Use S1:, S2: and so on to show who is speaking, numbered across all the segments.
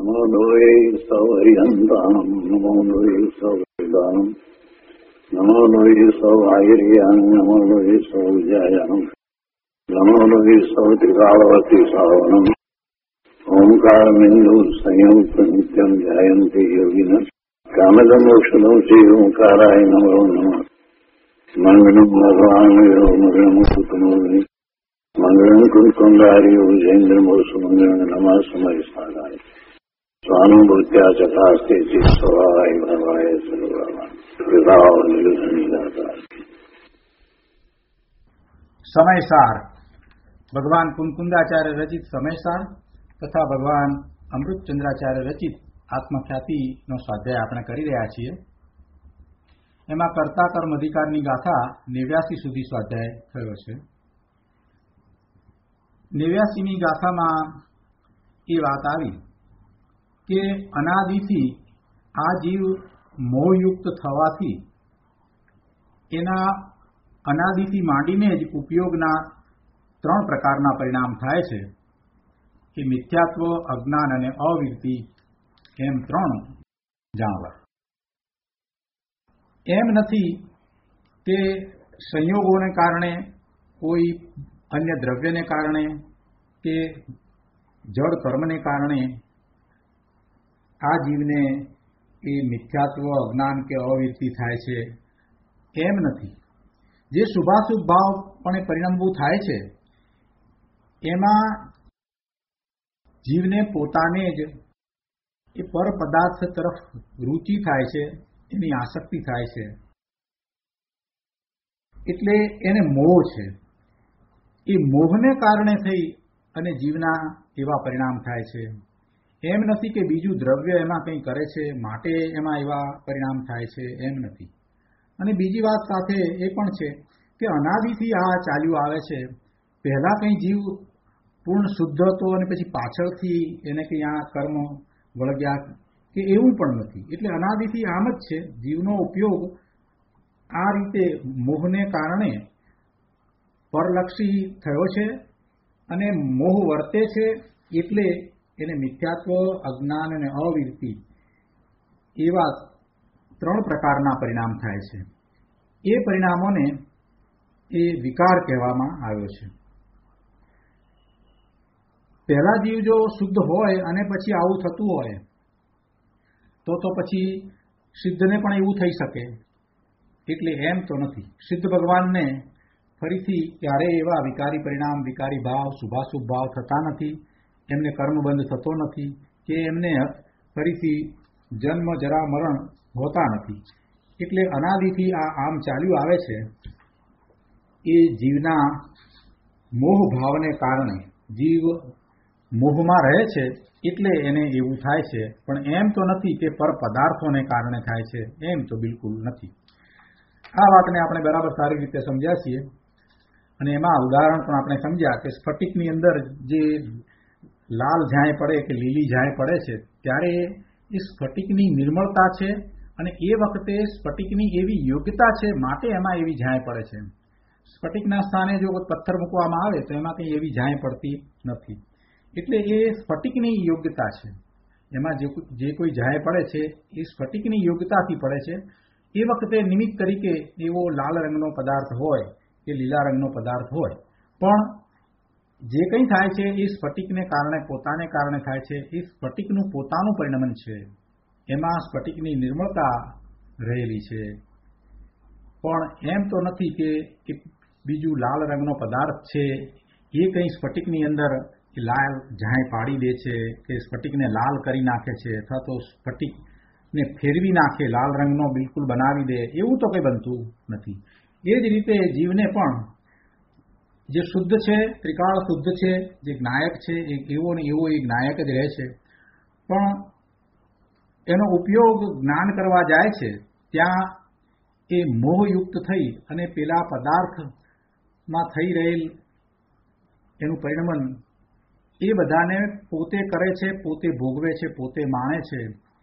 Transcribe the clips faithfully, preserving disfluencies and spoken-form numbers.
S1: નમો લોહે સૌહરિહંતાનમ નમો લોહે સૌદાનમ નમો લોહે સૌઆયર્યાન નમો લોહે સૌજાયાનમ નમો લોહે સૌત્રિકાળવતી સાવનમ ઓમકારમિંદુ સંયુક્ત નિત્યમ ધ્યાયંતિ યોગિન કામદમોક્ષદો શ્રી ઓંકારાય નમો નમઃ મંગલમ ભગવાન મંગલમ કુટુંબી મંગલમ કુંકુંડારી વિજેન્દ્રમોષ મંગલમ નમઃ સમય સારાય સ્વાનુભૂત્યા ચકાસ્તે ચિત્સવાય ભવાય સર્વમાં વિભાવ નિલસનિદાતા.
S2: સમયસાર ભગવાન કુંકુંદાચાર્ય રચિત સમયસાર તથા ભગવાન અમૃતચંદ્રાચાર્ય રચિત આત્મખ્યાતિનો સ્વાધ્યાય આપણે કરી રહ્યા છીએ. એમાં કર્તા કર્મ અધિકારની ગાથા નેવ્યાસી સુધી સ્વાધ્યાય થયો છે. નેવ્યાસીમી ગાથામાં એ વાત આવી કે અનાદિથી આ જીવ મોહયુક્ત થવાથી એના અનાદિથી માંડીને જ ઉપયોગના ત્રણ પ્રકારના પરિણામ થાય છે કે મિથ્યાત્વ, અજ્ઞાન અને અવિરતિ એમ ત્રણ જાણવા. એમ નથી કે સંયોગોને કારણે, કોઈ અન્ય દ્રવ્યને કારણે કે જડ કર્મને કારણે આ જીવને એ મિથ્યાત્વ, અજ્ઞાન કે અવિરતિ થાય છે એમ નથી. જે શુભાશુભ ભાવ પણ પરિણમવું થાય છે એમાં જીવને પોતાને જ એ પર પદાર્થ તરફ રુચિ થાય છે, એની આસક્તિ થાય છે, એટલે એને મોહ છે. એ મોહને કારણે થઈ અને જીવના એવા પરિણામ થાય છે. એમ નથી કે બીજું દ્રવ્ય એમાં કંઈ કરે છે માટે એમાં એવા પરિણામ થાય છે, એમ નથી. અને બીજી વાત સાથે એ પણ છે કે અનાદિથી આ ચાલ્યું આવે છે. પહેલા કંઈ જીવ પૂર્ણ શુદ્ધ હતો અને પછી પાછળથી એને કંઈ આ કર્મ વળગ્યા કે એવું પણ નથી. એટલે અનાદિથી આમ જ છે. જીવનો ઉપયોગ આ રીતે મોહને કારણે પરલક્ષી થયો છે અને મોહ વર્તે છે, એટલે એને મિથ્યાત્વ, અજ્ઞાન અને અવિરતિ એવા ત્રણ પ્રકારના પરિણામ થાય છે. એ પરિણામોને એ વિકાર કહેવામાં આવ્યો છે. પહેલા જીવ જો શુદ્ધ હોય અને પછી આવું થતું હોય તો તો પછી સિદ્ધને પણ એવું થઈ શકે. એટલે એમ તો નથી. સિદ્ધ ભગવાનને ફરીથી ક્યારેય એવા વિકારી પરિણામ, વિકારી ભાવ, શુભાશુભ ભાવ થતા નથી. એમને કર્મબંધ થતો નથી કે એમને ફરીથી જન્મ, જરા, મરણ હોતા નથી. એટલે અનાદિથી આ આમ ચાલ્યું આવે છે. એ જીવના મોહ ભાવને કારણે જીવ મોહમાં રહે છે એટલે એને એવું થાય છે. પણ એમ તો નથી કે પર પદાર્થોને કારણે થાય છે, એમ તો બિલકુલ નથી. આ વાતને આપણે બરાબર સારી રીતે સમજ્યા છીએ. અને એમાં ઉદાહરણ પણ આપણે સમજ્યા કે સ્ફટિકની અંદર જે લાલ ઝાંય પડે કે લીલી ઝાંય પડે છે ત્યારે એ સ્ફટિકની નિર્મળતા છે અને એ વખતે સ્ફટિકની એવી યોગ્યતા છે માટે એમાં એવી ઝાંય પડે છે. સ્ફટિકના સ્થાને જો પથ્થર મૂકવામાં આવે તો એમાં કંઈ એવી ઝાંય પડતી નથી. એટલે એ સ્ફટિકની યોગ્યતા છે. એમાં જે કોઈ ઝાંય પડે છે એ સ્ફટિકની યોગ્યતાથી પડે છે. એ વખતે નિમિત્ત તરીકે એવો લાલ રંગનો પદાર્થ હોય કે લીલા રંગનો પદાર્થ હોય, પણ જે કંઈ થાય છે એ સ્ફટિકને કારણે, પોતાને કારણે થાય છે. એ સ્ફટિકનું પોતાનું પરિણમન છે. એમાં સ્ફટિકની નિર્મળતા રહેલી છે. પણ એમ તો નથી કે બીજું લાલ રંગનો પદાર્થ છે એ કંઈ સ્ફટિકની અંદર લાલ ઝાંય પાડી દે છે કે સ્ફટિકને લાલ કરી નાખે છે અથવા તો સ્ફટિકને ફેરવી નાખે, લાલ રંગનો બિલકુલ બનાવી દે, એવું તો કંઈ બનતું નથી. એ જ રીતે જીવને પણ જે શુદ્ધ છે, ત્રિકાળ શુદ્ધ છે, જે જ્ઞાયક છે, એક એવો ને એવો એ જ્ઞાયક જ રહે છે. પણ એનો ઉપયોગ જ્ઞાન કરવા જાય છે ત્યાં એ મોહયુક્ત થઈ અને પેલા પદાર્થમાં થઈ રહેલ એનું પરિણમન એ બધાને પોતે કરે છે, પોતે ભોગવે છે, પોતે માણે છે.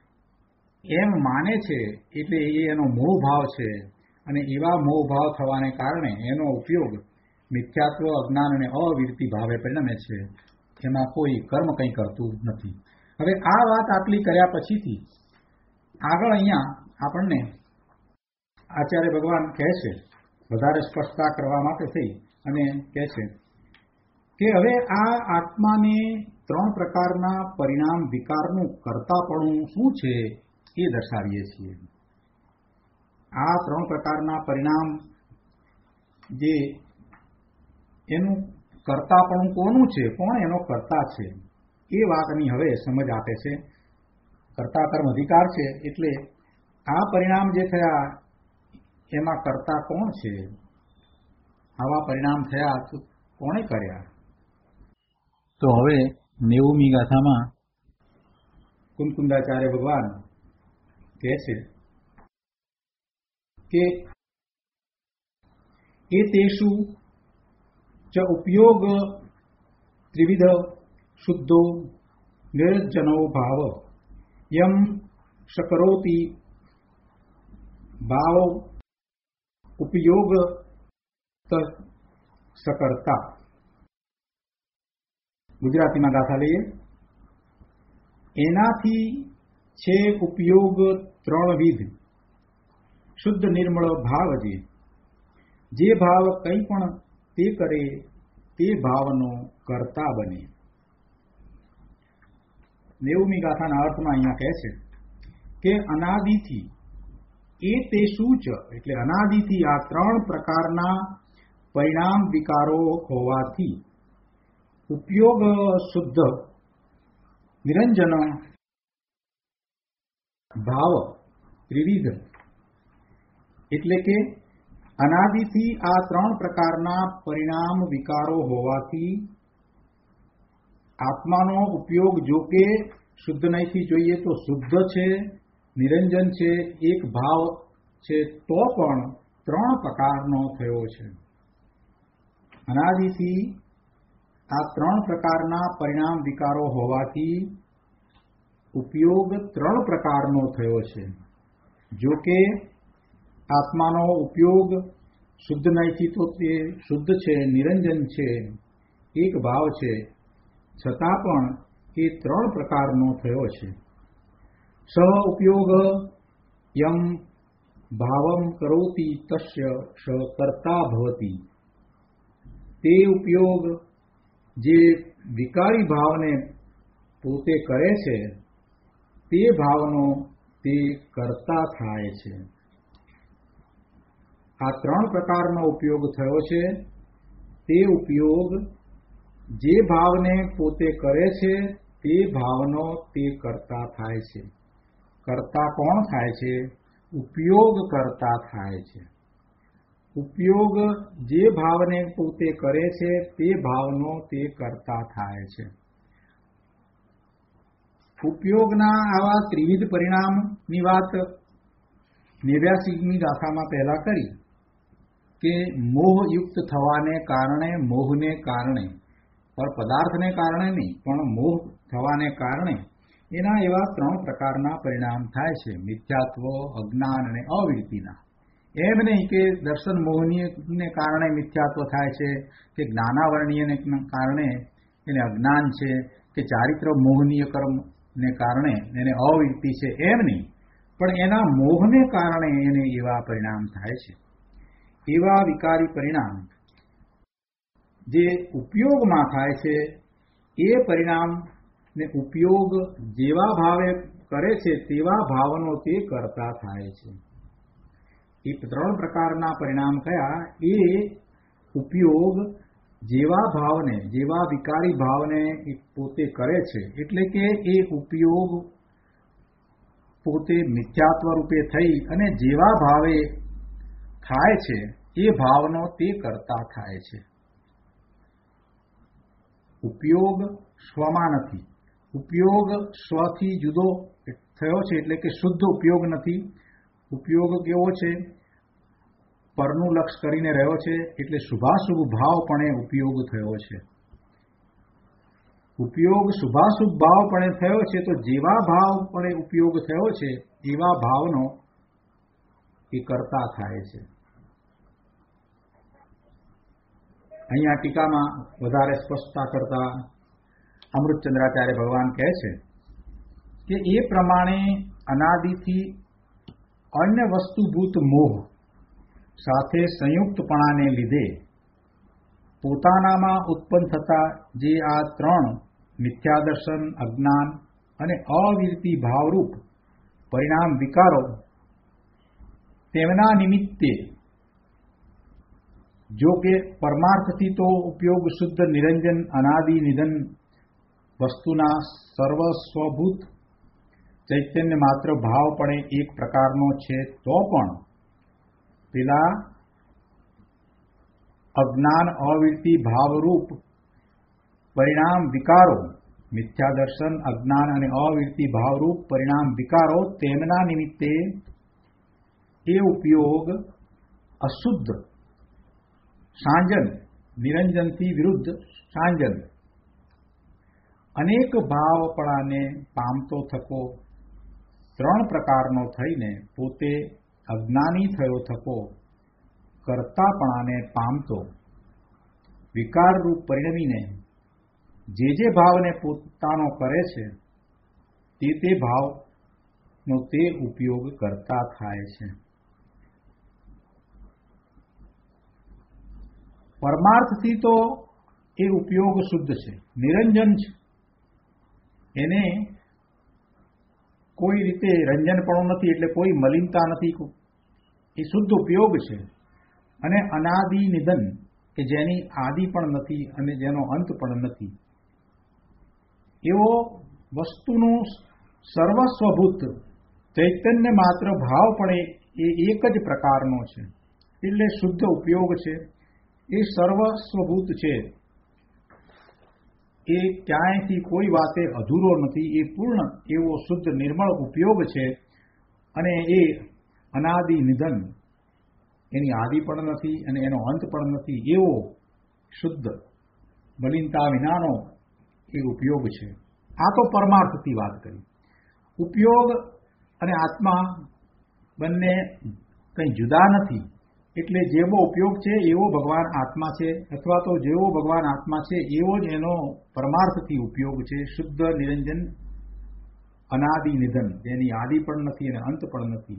S2: એમ માને છે એટલે એ એનો મોહ ભાવ છે. અને એવા મોહ ભાવ થવાને કારણે એનો ઉપયોગ મિથ્યાત્વ, અજ્ઞાન અને અવિરતિ ભાવે પરિણમે છે. એમાં કોઈ કર્મ કંઈ કરતું નથી. હવે આ વાત આટલી કર્યા પછીથી આગળ અહીંયા આપણને આચાર્ય ભગવાન કહે છે, વધારે સ્પષ્ટતા કરવા માટે થઈ અને કહે છે કે હવે આ આત્માને ત્રણ પ્રકારના પરિણામ વિકારનું કર્તાપણું શું છે એ દર્શાવીએ છીએ. આ ત્રણ પ્રકારના પરિણામ જે એનું કર્તાપણું કોનું છે, કોણ એનો કર્તા છે, એ વાતની હવે સમજ આપે છે. કર્તા કર્મ અધિકાર છે એટલે આ પરિણામ જે થયા એમાં કર્તા કોણ છે, આવા પરિણામ થયા તો કોણે કર્યા. તો હવે નેવુમી ગાથામાં કુંકુંદાચાર્ય ભગવાન કહે છે કે એ તેષુ ચ ઉપયોગ ત્રિવિધ શુદ્ધો નિરજ્જનો ભાવ યમ શકરોતિ ભાવ ઉપયોગ સકર્તા. ગુજરાતીમાં ગાથા લઈએ. એનાથી છે ઉપયોગ ત્રણવિધ શુદ્ધ નિર્મળ ભાવ, જે જે ભાવ કંઈ પણ તે કરે તે ભાવનો કર્તા બને. નેવુમી ગાથાના અર્થમાં અહીંયા કહે છે કે અનાદિથી એ તે શું છે એટલે અનાદિથી આ ત્રણ પ્રકારના પરિણામ વિકારો હોવાથી ઉપયોગ શુદ્ધ નિરંજન ભાવ ત્રિવિધ એટલે કે અનાદિથી આ ત્રણ પ્રકારના પરિણામ વિકારો હોવાથી આત્માનો ઉપયોગ જો કે શુદ્ધ નહીંથી જોઈએ તો શુદ્ધ છે, નિરંજન છે, એક ભાવ છે, તો પણ ત્રણ પ્રકારનો થયો છે. અનાદિથી આ ત્રણ પ્રકારના પરિણામ વિકારો હોવાથી ઉપયોગ ત્રણ પ્રકારનો થયો છે. જો કે આત્માનો ઉપયોગ શુદ્ધ નહીંથી તો તે શુદ્ધ છે, નિરંજન છે, એક ભાવ છે, છતાં પણ એ ત્રણ પ્રકારનો થયો છે. સહ ઉપયોગ યમ ભાવમ કરોતિ તસ્ય સ કર્તા ભવતિ. તે ઉપયોગ જે વિકારી ભાવને પોતે કરે છે તે ભાવનો તે કર્તા થાય છે. આ ત્રણ પ્રકારનો ઉપયોગ થયો છે. તે ઉપયોગ જે ભાવને પોતે કરે છે તે ભાવનો તે કર્તા થાય છે. કર્તા કોણ થાય છે? ઉપયોગ કર્તા થાય છે. ઉપયોગ જે ભાવને પોતે કરે છે તે ભાવનો તે કર્તા થાય છે. ઉપયોગના આવા ત્રિવિધ પરિણામની વાત નેવ્યાસીમી ગાથામાં પહેલા કરી કે મોહયુક્ત થવાને કારણે, મોહને કારણે, પર પદાર્થને કારણે નહીં પણ મોહ થવાને કારણે એના એવા ત્રણ પ્રકારના પરિણામ થાય છે: મિથ્યાત્વ, અજ્ઞાન અને અવિરતિના. એમ નહીં કે દર્શન મોહનીયને કારણે મિથ્યાત્વ થાય છે, કે જ્ઞાનાવરણીયને કારણે એને અજ્ઞાન છે, કે ચારિત્ર મોહનીય કર્મને કારણે એને અવિરતિ છે, એમ નહીં, પણ એના મોહને કારણે એને એવા પરિણામ થાય છે. એવા વિકારી પરિણામ જે ઉપયોગમાં થાય છે એ પરિણામ ને ઉપયોગ જેવા ભાવે કરે છે તેવા ભાવનો તે કરતા થાય છે. એ ત્રણ પ્રકારના પરિણામ કયા? એ ઉપયોગ જેવા ભાવને, જેવા વિકારી ભાવને પોતે કરે છે, એટલે કે એ ઉપયોગ પોતે મિથ્યાત્વ રૂપે થઈ અને જેવા ભાવે થાય છે એ ભાવનો તે કરતા થાય છે. ઉપયોગ સ્વમાં નથી. ઉપયોગ સ્વથી જુદો થયો છે એટલે કે શુદ્ધ ઉપયોગ નથી. ઉપયોગ કેવો છે? પરનું લક્ષ કરીને રહ્યો છે એટલે શુભાશુભ ભાવ પણ ઉપયોગ થયો છે. ઉપયોગ શુભાશુભ ભાવ પણ થયો છે તો જેવા ભાવ પણ ઉપયોગ થયો છે એવા ભાવનો એ કરતા થાય છે. અહીંયા ટીકામાં વધારે સ્પષ્ટતા કરતા અમૃતચંદ્રાચાર્ય ભગવાન કહે છે કે એ પ્રમાણે અનાદિથી અન્ય વસ્તુભૂત મોહ સાથે સંયુક્તપણાને લીધે પોતાનામાં ઉત્પન્ન થતા જે આ ત્રણ મિથ્યાદર્શન, અજ્ઞાન અને અવિરતિ ભાવરૂપ પરિણામ વિકારો, તેમના નિમિત્તે જો કે પરમાર્થથી તો ઉપયોગ શુદ્ધ નિરંજન અનાદિ નિધન વસ્તુના સર્વસ્વભૂત ચૈતન્ય માત્ર ભાવપણે એક પ્રકારનો છે, તો પણ પેલા અજ્ઞાન અવિરતિ ભાવરૂપ પરિણામ વિકારો, મિથ્યાદર્શન, અજ્ઞાન અને અવિરતિ ભાવરૂપ પરિણામ વિકારો, તેમના નિમિત્તે એ ઉપયોગ અશુદ્ધ સાંજન, નિરંજનથી વિરુદ્ધ સાંજન, અનેક ભાવપણાને પામતો થકો ત્રણ પ્રકારનો થઈને પોતે અજ્ઞાની થયો થકો કર્તાપણાને પામતો વિકારરૂપ પરિણમીને જે જે ભાવને પોતાનો કરે છે તે તે ભાવનો તે ઉપયોગ કરતા થાય છે. પરમાર્થથી તો એ ઉપયોગ શુદ્ધ છે, નિરંજન છે, એને કોઈ રીતે રંજનપણું નથી, એટલે કોઈ મલિનતા નથી, એ શુદ્ધ ઉપયોગ છે. અને અનાદિ નિધન કે જેની આદિ પણ નથી અને જેનો અંત પણ નથી, એવો વસ્તુનું સર્વસ્વભૂત ચૈતન્ય માત્ર ભાવપણે એ એક જ પ્રકારનો છે, એટલે શુદ્ધ ઉપયોગ છે. એ સર્વસ્વભૂત છે, એ ક્યાંયથી કોઈ વાતે અધૂરો નથી, એ પૂર્ણ એવો શુદ્ધ નિર્મળ ઉપયોગ છે. અને એ અનાદિ નિધન, એની આદિ પણ નથી અને એનો અંત પણ નથી, એવો શુદ્ધ મલિનતા વિનાનો એ ઉપયોગ છે. આ તો પરમાર્થથી વાત કરી. ઉપયોગ અને આત્મા બંને કંઈ જુદા નથી, એટલે જેવો ઉપયોગ છે એવો ભગવાન આત્મા છે, અથવા તો જેવો ભગવાન આત્મા છે એવો જ એનો પરમાર્થથી ઉપયોગ છે. શુદ્ધ નિરંજન અનાદિ નિધન, જેની આદિ પણ નથી અને અંત પણ નથી,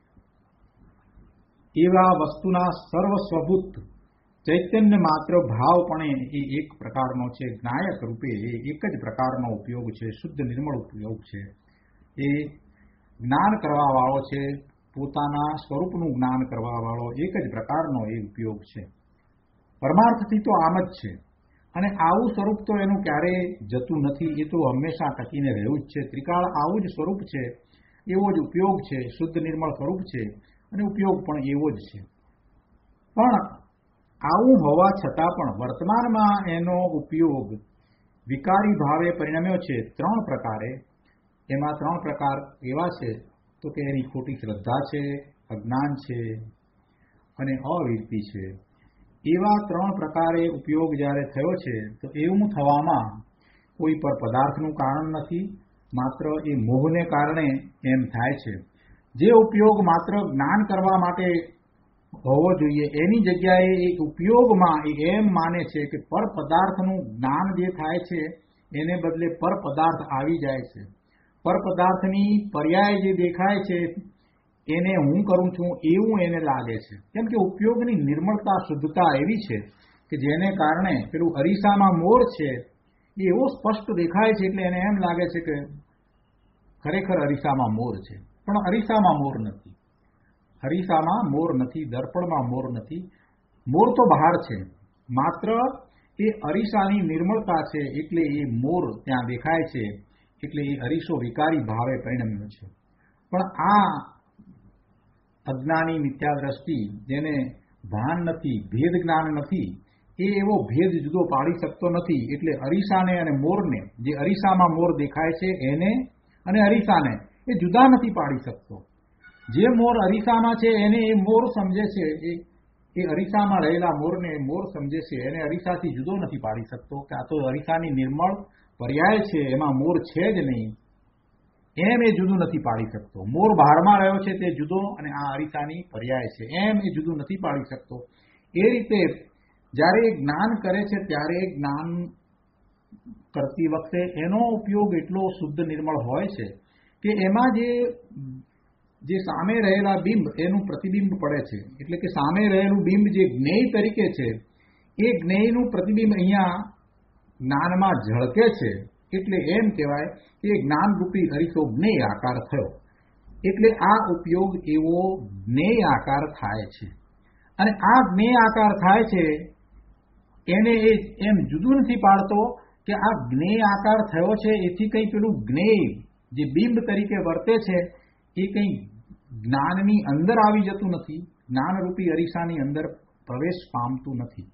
S2: એવા વસ્તુના સર્વસ્વભૂત ચૈતન્ય માત્ર ભાવપણે એ એક પ્રકારનો છે, જ્ઞાયક રૂપે એ એક જ પ્રકારનો ઉપયોગ છે, શુદ્ધ નિર્મળ ઉપયોગ છે. એ જ્ઞાન કરવા વાળો છે, પોતાના સ્વરૂપનું જ્ઞાન કરવા વાળો એક જ પ્રકારનો એ ઉપયોગ છે. પરમાર્થથી તો આમ જ છે, અને આવું સ્વરૂપ તો એનું ક્યારેય જતું નથી, એ તો હંમેશા ટકીને રહ્યું જ છે. ત્રિકાળ આવું જ સ્વરૂપ છે, એવો જ ઉપયોગ છે, શુદ્ધ નિર્મળ સ્વરૂપ છે અને ઉપયોગ પણ એવો જ છે. પણ આવું હોવા છતાં પણ વર્તમાનમાં એનો ઉપયોગ વિકારી ભાવે પરિણમ્યો છે ત્રણ પ્રકારે. એમાં ત્રણ પ્રકાર એવા છે તો કે એની ખોટી શ્રદ્ધા છે, અજ્ઞાન છે અને અવિરતિ છે. એવા ત્રણ પ્રકારે ઉપયોગ જ્યારે થયો છે તો એવું થવામાં કોઈ પર પદાર્થનું કારણ નથી, માત્ર એ મોહને કારણે એમ થાય છે. જે ઉપયોગ માત્ર જ્ઞાન કરવા માટે હોવો જોઈએ એની જગ્યાએ એ ઉપયોગમાં એ એમ માને છે કે પર પદાર્થનું જ્ઞાન જે થાય છે એને બદલે પર પદાર્થ આવી જાય છે. પર પદાર્થની પર્યાય જે દેખાય છે એને હું કરું છું એવું એને લાગે છે. કેમ કે ઉપયોગની નિર્મળતા, શુદ્ધતા એવી છે કે જેને કારણે પેલું અરીસામાં મોર છે એ એવો સ્પષ્ટ દેખાય છે, એટલે એને એમ લાગે છે કે ખરેખર અરીસામાં મોર છે. પણ અરીસામાં મોર નથી, અરીસામાં મોર નથી, દર્પણમાં મોર નથી. મોર તો બહાર છે, માત્ર એ અરીસાની નિર્મળતા છે એટલે એ મોર ત્યાં દેખાય છે, એટલે એ અરીસો વિકારી ભાવે પરિણમ્યો છે. પણ આ અજ્ઞાની મિથ્યા દ્રષ્ટિ, જેને ભાન નથી, ભેદ જ્ઞાન નથી, એ એવો ભેદ જુદો પાડી શકતો નથી. એટલે અરીસાને અને મોરને, જે અરીસામાં મોર દેખાય છે એને અને અરીસાને એ જુદા નથી પાડી શકતો. જે મોર અરીસામાં છે એને એ મોર સમજે છે, એ અરીસામાં રહેલા મોરને મોર સમજે છે, એને અરીસાથી જુદો નથી પાડી શકતો કે આ તો અરીસાની નિર્મળ પર્યાય છે, એમાં મોર છે જ નહીં, એમ એ જુદું નથી પાડી શકતો. મોર બહારમાં રહ્યો છે તે જુદો અને આ અરીસાની પર્યાય છે એમ એ જુદું નથી પાડી શકતો. એ રીતે જ્યારે જ્ઞાન કરે છે ત્યારે જ્ઞાન કરતી વખતે એનો ઉપયોગ એટલો શુદ્ધ નિર્મળ હોય છે કે એમાં જે જે સામે રહેલા બિંબ એનું પ્રતિબિંબ પડે છે, એટલે કે સામે રહેલું બિંબ જે જ્ઞેય તરીકે છે એ જ્ઞેયનું પ્રતિબિંબ અહીંયા જ્ઞાનમાં ઝળકે છે, એટલે એમ કહેવાય કે જ્ઞાનરૂપી અરીસો જ્ઞેય આકાર થયો. એટલે આ ઉપયોગ એવો જ્ઞેય આકાર થાય છે. અને આ જ્ઞેય આકાર થાય છે એને એ એમ જુદું નથી પાડતો કે આ જ્ઞેય આકાર થયો છે એથી કંઈ પેલું જ્ઞેય જે બિંબ તરીકે વર્તે છે એ કંઈ જ્ઞાનની અંદર આવી જતું નથી, જ્ઞાનરૂપી અરીસાની અંદર પ્રવેશ પામતું નથી.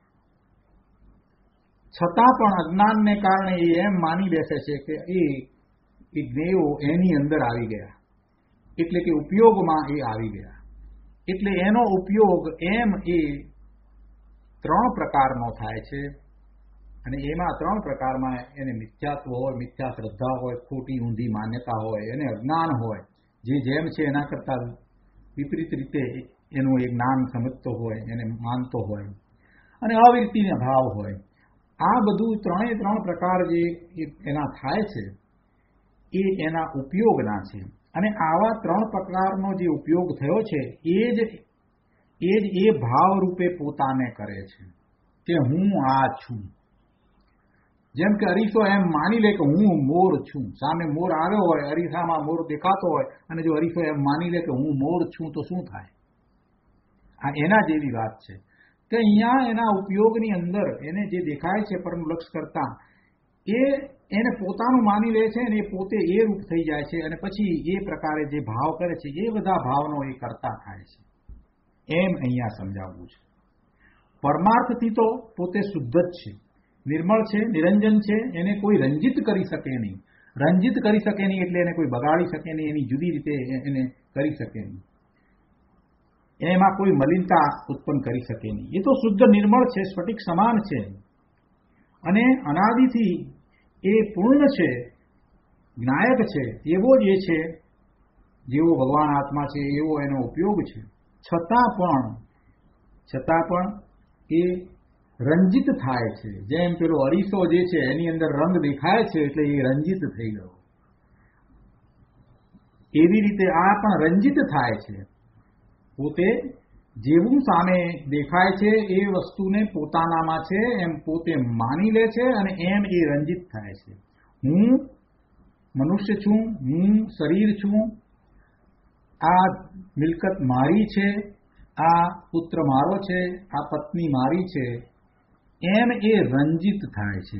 S2: છતાં પણ અજ્ઞાનને કારણે એ એમ માની બેસે છે કે એ જ્ઞેયો એની અંદર આવી ગયા, એટલે કે ઉપયોગમાં એ આવી ગયા. એટલે એનો ઉપયોગ એમ એ ત્રણ પ્રકારનો થાય છે. અને એમાં ત્રણ પ્રકારમાં એને મિથ્યાત્વ હોય, મિથ્યા શ્રદ્ધા હોય, ખોટી ઊંધી માન્યતા હોય, એને અજ્ઞાન હોય, જે જેમ છે એના કરતાં વિપરીત રીતે એનું એ જ્ઞાન સમજતો હોય, એને માનતો હોય, અને અવિરતિનો ભાવ હોય. આ બધું ત્રણે ત્રણ પ્રકાર જે એના થાય છે એ એના ઉપયોગના છે. અને આવા ત્રણ પ્રકારનો જે ઉપયોગ થયો છે એ જ એ જ એ ભાવ રૂપે પોતાને કરે છે કે હું આ છું. જેમ કે અરીસો એમ માની લે કે હું મોર છું, સામે મોર આવ્યો હોય, અરીસામાં મોર દેખાતો હોય, અને જો અરીસો એમ માની લે કે હું મોર છું તો શું થાય? આ એના જેવી વાત છે કે અહીંયા એના ઉપયોગની અંદર એને જે દેખાય છે પરમ લક્ષ કરતા એ એને પોતાનું માની લે છે અને એ પોતે એ રૂપ થઈ જાય છે. અને પછી એ પ્રકારે જે ભાવ કરે છે એ બધા ભાવનો એ કરતા થાય છે. એમ અહીંયા સમજાવવું છે. પરમાર્થથી તો પોતે શુદ્ધ જ છે, નિર્મળ છે, નિરંજન છે, એને કોઈ રંજિત કરી શકે નહીં. રંજિત કરી શકે નહીં એટલે એને કોઈ બગાડી શકે નહીં, એની જુદી રીતે એને કરી શકે નહીં, એમાં કોઈ મલિનતા ઉત્પન્ન કરી શકે નહીં. એ તો શુદ્ધ નિર્મળ છે, સ્ફટિક સમાન છે, અને અનાદિથી એ પૂર્ણ છે, જ્ઞાયક છે. એવો જ એ છે, જેવો ભગવાન આત્મા છે એવો એનો ઉપયોગ છે. છતાં પણ છતાં પણ એ રંજિત થાય છે. જેમ પેલો અરીસો જે છે એની અંદર રંગ દેખાય છે એટલે એ રંજિત થઈ ગયો, એવી રીતે આ પણ રંજિત થાય છે. પોતે જેવું સામે દેખાય છે એ વસ્તુને પોતાનામાં છે એમ પોતે માની લે છે અને એમ એ રંજિત થાય છે. હું મનુષ્ય છું, હું શરીર છું, આ મિલકત મારી છે, આ પુત્ર મારો છે, આ પત્ની મારી છે, એમ એ રંજિત થાય છે.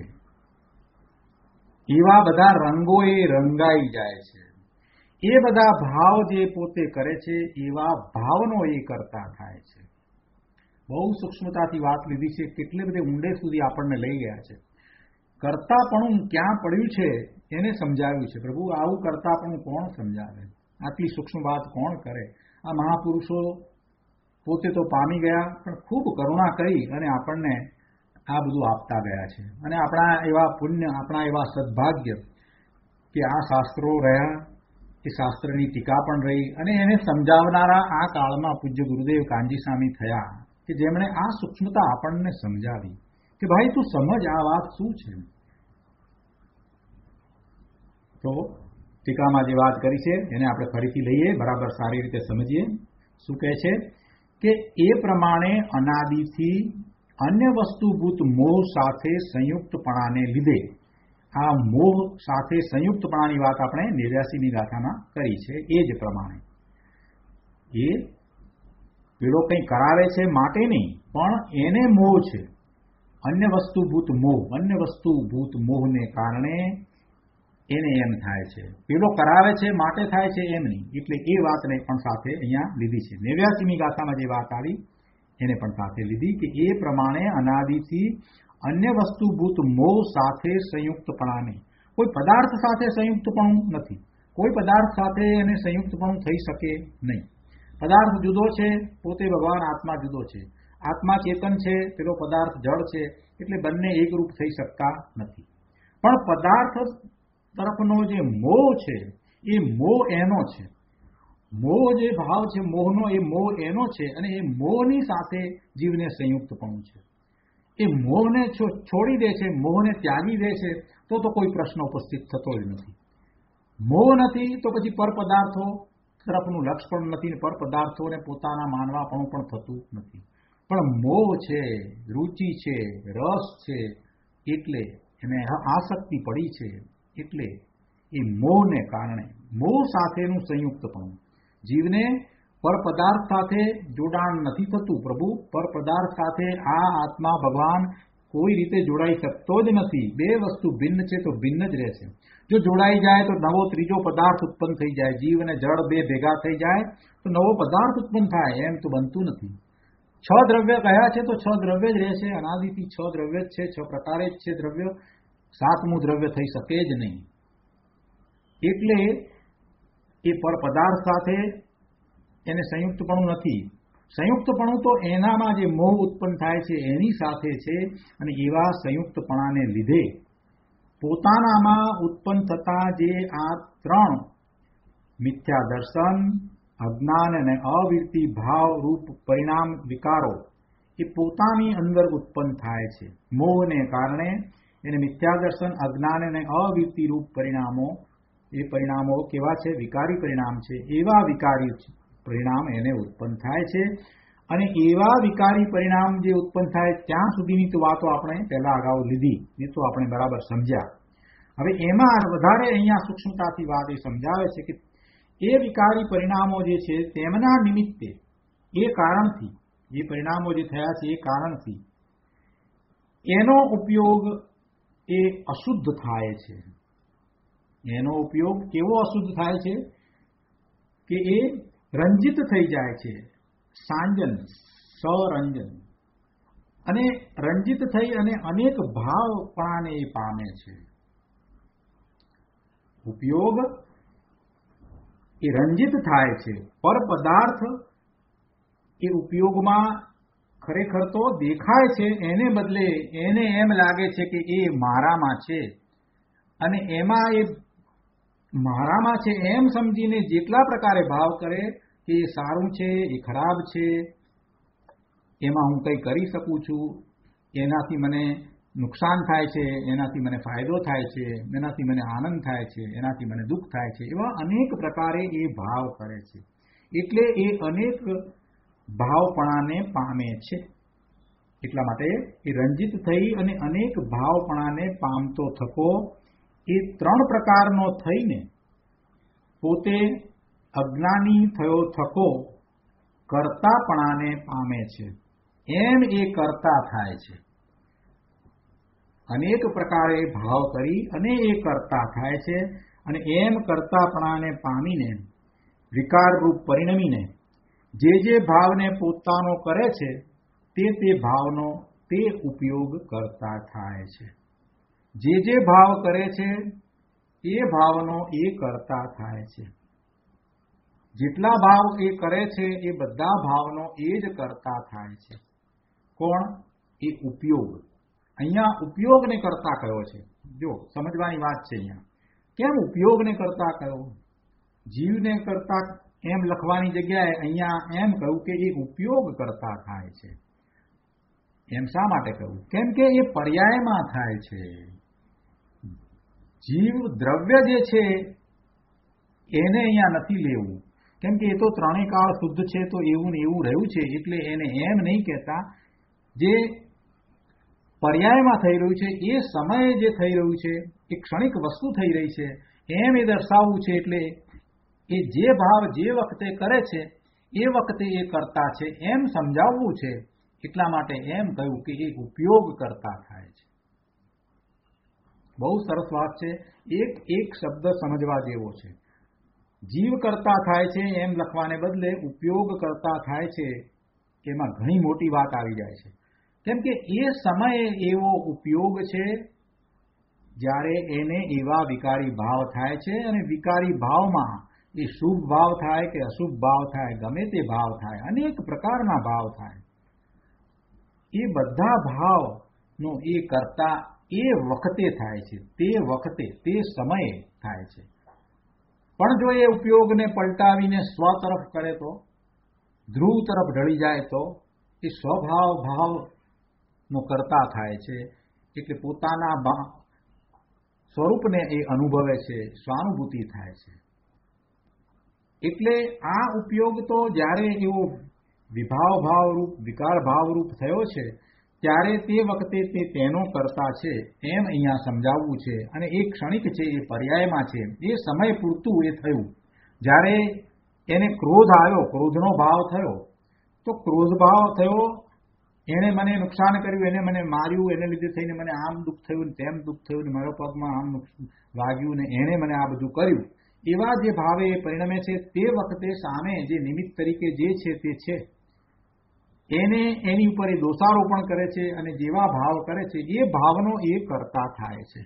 S2: એવા બધા રંગો એ રંગાઈ જાય છે. એ બધા ભાવ જે પોતે કરે છે એવા ભાવનો એ કરતા થાય છે. બહુ સૂક્ષ્મતાથી વાત લીધી છે, કેટલે બધે ઊંડે સુધી આપણને લઈ ગયા છે. કરતાપણું ક્યાં પડ્યું છે એને સમજાવ્યું છે. પ્રભુ આવું કરતાપણું કોણ સમજાવે? આટલી સૂક્ષ્મ વાત કોણ કરે? આ મહાપુરુષો પોતે તો પામી ગયા પણ ખૂબ કરુણા કરી અને આપણને આ બધું આપતા ગયા છે. અને આપણા એવા પુણ્ય, આપણા એવા સદભાગ્ય કે આ શાસ્ત્રો રહ્યા, એ શાસ્ત્રની ટીકા પણ રહી, અને એને સમજાવનારા આ કાળમાં પૂજ્ય ગુરુદેવ કાનજી સ્વામી થયા કે જેમણે આ સૂક્ષ્મતા આપણને સમજાવી કે ભાઈ તું સમજ આ વાત શું છે. તો ટીકામાં જે વાત કરી છે એને આપણે ફરીથી લઈએ, બરાબર સારી રીતે સમજીએ. શું કહે છે કે એ પ્રમાણે અનાદિથી અન્ય વસ્તુભૂત મોહ સાથે સંયુક્તપણાને લીધે, આ મોહ સાથે સંયુક્તપણાની વાત આપણે નેવ્યાસીની ગાથામાં કરી છે. એ જ પ્રમાણે એ પેલો કંઈ કરાવે છે માટે નહીં, પણ એને મોહ છે, અન્ય વસ્તુભૂત મોહ, અન્ય વસ્તુભૂત મોહને કારણે એને એમ થાય છે. પેલો કરાવે છે માટે થાય છે એમ નહીં. એટલે એ વાતને પણ સાથે અહીંયા લીધી છે. નેવ્યાસીમી ગાથામાં જે વાત આવી એને પણ સાથે લીધી કે એ પ્રમાણે અનાદિથી અન્ય વસ્તુભૂત મોહ સાથે સંયુક્તપણાને, કોઈ પદાર્થ સાથે સંયુક્તપણું નથી, કોઈ પદાર્થ સાથે એને સંયુક્તપણું થઈ શકે નહીં. પદાર્થ જુદો છે, પોતે ભગવાન આત્મા જુદો છે. આત્મા ચેતન છે, પેલો પદાર્થ જળ છે, એટલે બંને એકરૂપ થઈ શકતા નથી. પણ પદાર્થ તરફનો જે મોહ છે એ મોહ એનો છે, મોહ જે ભાવ છે મોહનો, એ મોહ એનો છે, અને એ મોહની સાથે જીવને સંયુક્તપણું છે. એ મોહને છોડી દે છે, મોહને ત્યાગી દે છે તો તો કોઈ પ્રશ્ન ઉપસ્થિત થતો જ નથી. મોહ નથી તો પછી પર પદાર્થો તરફનું લક્ષ પણ નથી, પર પદાર્થોને પોતાના માનવાપણું પણ થતું નથી. પણ મોહ છે, રુચિ છે, રસ છે, એટલે એને આસક્તિ પડી છે, એટલે એ મોહને કારણે મોહ સાથેનું સંયુક્તપણું જીવને પર પદાર્થ સાથે જોડાણ નથી થતું. પ્રભુ પર પદાર્થ સાથે આ આત્મા ભગવાન કોઈ રીતે જોડાઈ શકતો જ નથી. બે વસ્તુ ભિન્ન છે તો ભિન્ન જ રહેશે. જો જોડાઈ જાય તો નવો ત્રીજો પદાર્થ ઉત્પન્ન થઈ જાય. જીવ અને જળ બે ભેગા થઈ જાય તો નવો પદાર્થ ઉત્પન્ન થાય. એમ તો બનતું નથી. છ દ્રવ્ય કયા છે તો છ દ્રવ્ય જ રહેશે. અનાદિથી છ દ્રવ્ય જ છે, છ પ્રકારે જ છે દ્રવ્ય. સાતમું દ્રવ્ય થઈ શકે જ નહીં. એટલે એ પર પદાર્થ સાથે એને સંયુક્તપણું નથી. સંયુક્તપણું તો એનામાં જે મોહ ઉત્પન્ન થાય છે એની સાથે છે. અને એવા સંયુક્તપણાને લીધે પોતાનામાં ઉત્પન્ન થતા જે આ ત્રણ મિથ્યા દર્શન, અજ્ઞાન અને અવિરતિ ભાવ રૂપ પરિણામ વિકારો એ પોતાની અંદર ઉત્પન્ન થાય છે. મોહને કારણે એને મિથ્યા દર્શન, અજ્ઞાન અને અવિરતિ રૂપ પરિણામો, એ પરિણામો કેવા છે? વિકારી પરિણામ છે. એવા વિકારી પરિણામ એને ઉત્પન્ન થાય છે. અને એવા વિકારી પરિણામ જે ઉત્પન્ન થાય ત્યાં સુધીની તો વાતો આપણે પહેલા અગાઉ લીધી, એ તો આપણે બરાબર સમજ્યા. હવે એમાં વધારે અહીંયા સૂક્ષ્મતાથી વાત એ સમજાવે છે કે એ વિકારી પરિણામો જે છે તેમના નિમિત્તે, એ કારણથી, જે પરિણામો જે થયા છે એ કારણથી એનો ઉપયોગ એ અશુદ્ધ થાય છે. એનો ઉપયોગ કેવો અશુદ્ધ થાય છે કે એ રંજિત થઈ જાય છે. સાંજન, સરંજન, અને રંજિત થઈ અને અનેક ભાવપણાને એ પામે છે. ઉપયોગ એ રંજિત થાય છે. પર પદાર્થ એ ઉપયોગમાં ખરેખર તો દેખાય છે, એને બદલે એને એમ લાગે છે કે એ મારામાં છે, અને એમાં એ મારામાં છે એમ સમજીને જેટલા પ્રકારે ભાવ કરે કે એ સારું છે, એ ખરાબ છે, એમાં હું કંઈ કરી શકું છું, એનાથી મને નુકસાન થાય છે, એનાથી મને ફાયદો થાય છે, એનાથી મને આનંદ થાય છે, એનાથી મને દુઃખ થાય છે, એવા અનેક પ્રકારે એ ભાવ કરે છે. એટલે એ અનેક ભાવપણાને પામે છે. એટલા માટે એ રંજિત થઈ અને અનેક ભાવપણાને પામતો થકો એ ત્રણ પ્રકારનો થઈને પોતે અજ્ઞાની થયો થકો કર્તાપણાને પામે છે. એમ એ કર્તા થાય છે. અનેક પ્રકારે ભાવ કરી અને એ કર્તા થાય છે. અને એમ કર્તાપણાને પામીને વિકાર રૂપ પરિણમીને જે જે ભાવને પોતાનો કરે છે તે તે ભાવનો તે ઉપયોગ કરતા થાય છે. જે જે ભાવ કરે છે એ ભાવનો એ કરતા થાય છે. જેટલા ભાવ એ કરે છે એ બધા ભાવનો એ જ કરતા થાય છે. કોણ? એ ઉપયોગ. અહીંયા ઉપયોગને કરતા કયો છે. જો સમજવાની વાત છે અહીંયા. કેમ ઉપયોગને કરતા કયો? જીવને કરતા એમ લખવાની જગ્યાએ અહીંયા એમ કહ્યું કે એ ઉપયોગ કરતા થાય છે. એમ શા માટે કહ્યું? કેમ કે એ પર્યાયમાં થાય છે. જીવ દ્રવ્ય જે છે એને અહીંયા નથી લેવું, કેમ કે એ તો ત્રણેય કાળ શુદ્ધ છે, તો એવું ને એવું રહ્યું છે. એટલે એને એમ નહીં કહેતા. જે પર્યાયમાં થઈ રહ્યું છે એ સમયે જે થઈ રહ્યું છે, એ ક્ષણિક વસ્તુ થઈ રહી છે, એમ એ દર્શાવવું છે. એટલે એ જે ભાવ જે વખતે કરે છે એ વખતે એ કરતા છે એમ સમજાવવું છે. એટલા માટે એમ કહ્યું કે એ ઉપયોગ કરતા થાય છે. બહુ સરસ વાત છે. એક એક શબ્દ સમજવા જેવો છે. જીવ કરતા થાય છે એમ લખવાને બદલે ઉપયોગ કરતા થાય છે, એમાં ઘણી મોટી વાત આવી જાય છે. કેમ કે એ સમયે એવો ઉપયોગ છે જ્યારે એને એવા વિકારી ભાવ થાય છે. અને વિકારી ભાવમાં એ શુભ ભાવ થાય કે અશુભ ભાવ થાય, ગમે તે ભાવ થાય, અનેક પ્રકારના ભાવ થાય, એ બધા ભાવનો એ કરતા એ વખતે થાય છે. તે વખતે, તે સમયે થાય છે. પણ જો એ ઉપયોગને પલટાવીને સ્વ તરફ કરે તો, ધ્રુવ તરફ ઢળી જાય તો એ સ્વભાવ ભાવનો કરતા થાય છે. એટલે પોતાના સ્વરૂપને એ અનુભવે છે, સ્વાનુભૂતિ થાય છે. એટલે આ ઉપયોગ તો જ્યારે એવો વિભાવ ભાવરૂપ વિકાર ભાવરૂપ થયો છે ત્યારે તે વખતે તે તેનો કરતા છે એમ અહીંયા સમજાવવું છે. અને એ ક્ષણિક છે, એ પર્યાયમાં છે, એ સમય પૂરતું એ થયું. જ્યારે એને ક્રોધ આવ્યો, ક્રોધનો ભાવ થયો, તો ક્રોધ ભાવ થયો, એને મને નુકસાન કર્યું, એને મને માર્યું, એને લીધે થઈને મને આમ દુઃખ થયું ને તેમ દુઃખ થયું ને મારા પગમાં આમ વાગ્યું ને એને મને આ બધું કર્યું, એવા જે ભાવે એ પરિણમે છે તે વખતે સામે જે નિમિત્ત તરીકે જે છે તે છે એને એની ઉપર એ દોષારોપણ કરે છે અને જેવા ભાવ કરે છે એ ભાવનો એ કરતા થાય છે.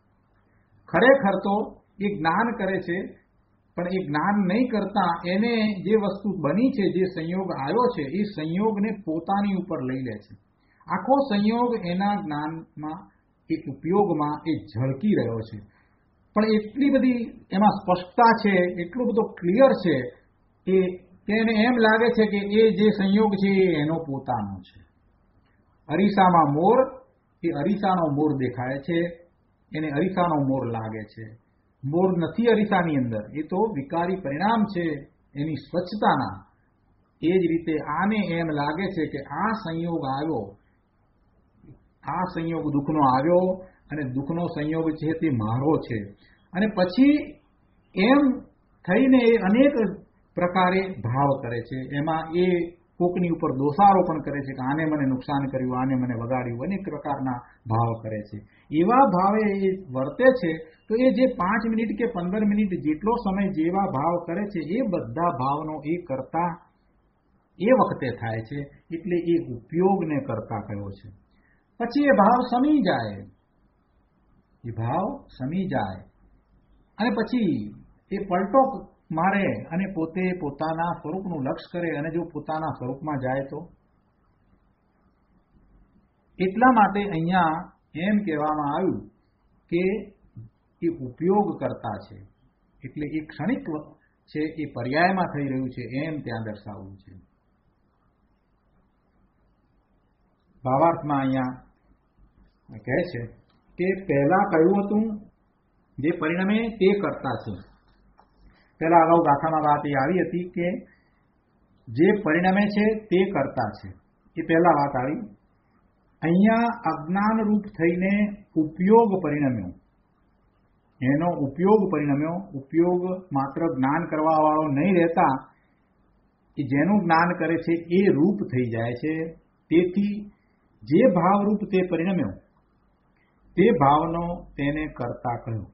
S2: ખરેખર તો એ જ્ઞાન કરે છે, પણ એ જ્ઞાન નહીં કરતા એને જે વસ્તુ બની છે, જે સંયોગ આવ્યો છે, એ સંયોગને પોતાની ઉપર લઈ લે છે. આખો સંયોગ એના જ્ઞાનમાં એ ઉપયોગમાં એ ઝળકી રહ્યો છે, પણ એટલી બધી એમાં સ્પષ્ટતા છે, એટલો બધો ક્લિયર છે એ તેને એમ લાગે છે કે એ જે સંયોગ છે એ એનો પોતાનો છે. અરીસામાં મોર, એ અરીસાનો મોર દેખાય છે, એને અરીસાનો મોર લાગે છે. મોર નથી અરીસાની અંદર, એ તો વિકારી પરિણામ છે એની સ્વચ્છતાના. એ જ રીતે આને એમ લાગે છે કે આ સંયોગ આવ્યો, આ સંયોગ દુઃખનો આવ્યો અને દુઃખનો સંયોગ છે તે મારો છે. અને પછી એમ થઈને એ અનેક પ્રકારે ભાવ કરે છે. એમાં એ કોકની ઉપર દોષારોપણ કરે છે કે આને મને નુકસાન કર્યું, આને મને વગાડ્યું, અનેક પ્રકારના ભાવ કરે છે. એવા ભાવે એ વર્તે છે તો એ જે પાંચ મિનિટ કે પંદર મિનિટ જેટલો સમય જેવા ભાવ કરે છે એ બધા ભાવનો એ કરતા એ વખતે થાય છે. એટલે એ ઉપયોગને કરતા કયો છે. પછી એ ભાવ સમી જાય, એ ભાવ સમી જાય અને પછી એ પલટો મારે અને પોતે પોતાના સ્વરૂપનું લક્ષ્ય કરે. અને જો પોતાના સ્વરૂપમાં જાય તો એટલા માટે અહીંયા એમ કહેવામાં આવ્યું કે એ ઉપયોગ કરતા છે, એટલે એ ક્ષણિક છે, એ પર્યાયમાં થઈ રહ્યું છે એમ ત્યાં દર્શાવવું છે. ભાવાર્થમાં અહીંયા કહે છે કે પહેલા કહ્યું હતું જે પરિણમે તે કરતા છે. પહેલા અગાઉ ગાથામાં વાત એ આવી હતી કે જે પરિણમે છે તે કરતા છે, એ પહેલા વાત આવી. અહીંયા અજ્ઞાન રૂપ થઈને ઉપયોગ પરિણમ્યો, એનો ઉપયોગ પરિણમ્યો. ઉપયોગ માત્ર જ્ઞાન કરવા વાળો નહીં રહેતા, એ જેનું જ્ઞાન કરે છે એ રૂપ થઈ જાય છે. તેથી જે ભાવરૂપ તે પરિણમ્યો તે ભાવનો તેને કરતા કહ્યો.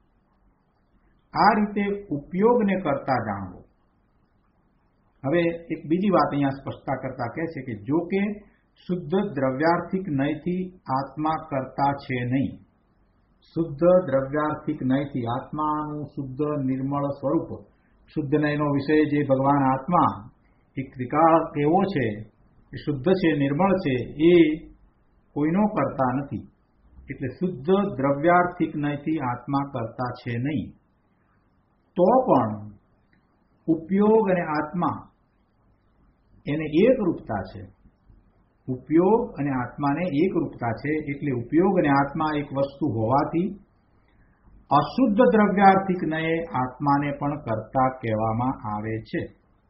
S2: આ રીતે ઉપયોગને કરતા જાણવો. હવે એક બીજી વાત અહીંયા સ્પષ્ટતા કરતા કહે છે કે જો કે શુદ્ધ દ્રવ્યાર્થિક નયથી આત્મા કરતા છે નહીં. શુદ્ધ દ્રવ્યાર્થિક નયથી આત્માનું શુદ્ધ નિર્મળ સ્વરૂપ, શુદ્ધ નયનો વિષય જે ભગવાન આત્મા એક વિકાર એવો છે, એ શુદ્ધ છે, નિર્મળ છે, એ કોઈનો કરતા નથી. એટલે શુદ્ધ દ્રવ્યાર્થિક નયથી આત્મા કરતા છે નહીં. તો પણ ઉપયોગ અને આત્મા એને એક રૂપતા છે. ઉપયોગ અને આત્માને એક રૂપતા છે. એટલે ઉપયોગ અને આત્મા એક વસ્તુ હોવાથી અશુદ્ધ દ્રવ્યાર્થિક નયે આત્માને પણ કરતા કહેવામાં આવે છે.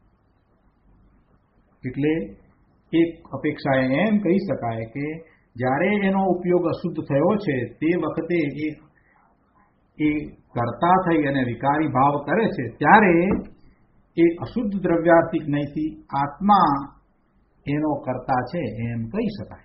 S2: એટલે એક અપેક્ષાએ એમ કહી શકાય કે જ્યારે એનો ઉપયોગ અશુદ્ધ થયો છે તે વખતે એ એ કરતા થઈ અને વિકારી ભાવ કરે છે ત્યારે એ અશુદ્ધ દ્રવ્યાર્થિક નયથી આત્મા એનો કરતા છે એમ કહી શકાય.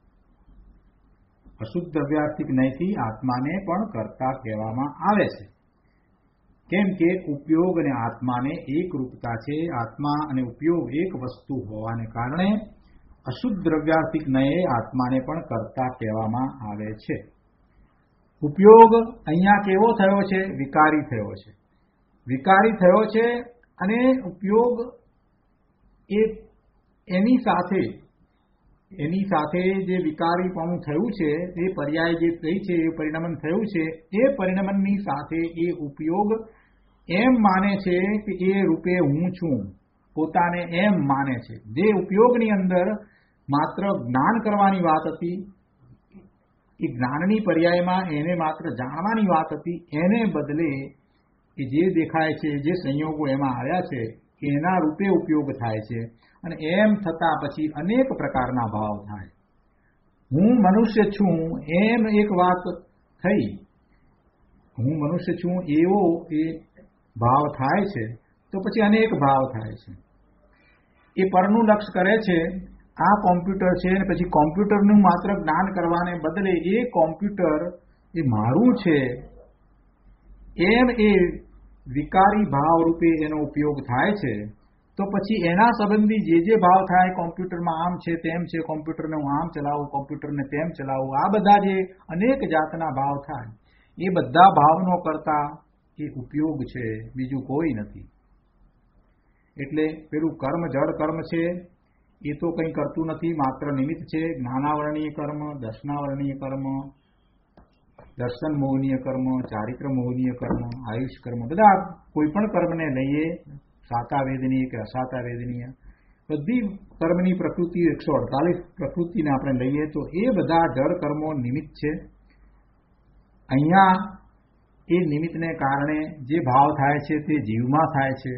S2: અશુદ્ધ દ્રવ્યાર્થિક નયથી આત્માને પણ કરતા કહેવામાં આવે છે. કેમ કે ઉપયોગ અને આત્માને એક રૂપતા છે. આત્મા અને ઉપયોગ એક વસ્તુ હોવાને કારણે અશુદ્ધ દ્રવ્યાર્થિક નયે આત્માને પણ કરતા કહેવામાં આવે છે. ઉપયોગ અહીંયા કેવો થયો છે? વિકારી થયો છે. વિકારી થયો છે અને ઉપયોગ એ એની સાથે એની સાથે જે વિકારીપણું થયું છે, એ પર્યાય જે થઈ છે, એ પરિણમન થયું છે, એ પરિણમનની સાથે એ ઉપયોગ એમ માને છે કે એ રૂપે હું છું, પોતાને એમ માને છે. જે ઉપયોગની અંદર માત્ર જ્ઞાન કરવાની વાત હતી એ જ્ઞાનની પર્યાયમાં એને માત્ર જાણવાની વાત હતી, એને બદલે એ જે દેખાય છે, જે સંયોગો એમાં આવ્યા છે એના રૂપે ઉપયોગ થાય છે. અને એમ થતાં પછી અનેક પ્રકારના ભાવ થાય. હું મનુષ્ય છું એમ એક વાત થઈ, હું મનુષ્ય છું એવો એ ભાવ થાય છે, તો પછી અનેક ભાવ થાય છે. એ પરનું લક્ષ કરે છે, આ કોમ્પ્યુટર છે, અને પછી કોમ્પ્યુટરનું માત્ર જ્ઞાન કરવાને બદલે એ કોમ્પ્યુટર એ મારું છે એમ એ વિકારી ભાવ રૂપે એનો ઉપયોગ થાય છે. તો પછી એના સંબંધી જે જે ભાવ થાય, કોમ્પ્યુટરમાં આમ છે તેમ છે, કોમ્પ્યુટરને હું આમ ચલાવું, કોમ્પ્યુટરને તેમ ચલાવું, આ બધા જે અનેક જાતના ભાવ થાય એ બધા ભાવનો કરતા એ ઉપયોગ છે, બીજું કોઈ નથી. એટલે પેલું કર્મ જડ કર્મ છે એ તો કંઈ કરતું નથી, માત્ર નિમિત્ત છે. જ્ઞાનાવરણીય કર્મ, દર્શનાવરણીય કર્મ, દર્શન મોહનીય કર્મ, ચારિત્ર મોહનીય કર્મ, આયુષ કર્મ, બધા કોઈ પણ કર્મને લઈએ, સાતાવેદનીય કે અસાતાવેદનીય, બધી કર્મની પ્રકૃતિ એકસો અડતાલીસ પ્રકૃતિને આપણે લઈએ તો એ બધા જળ કર્મો નિમિત્ત છે. અહીંયા એ નિમિત્તને કારણે જે ભાવ થાય છે તે જીવમાં થાય છે,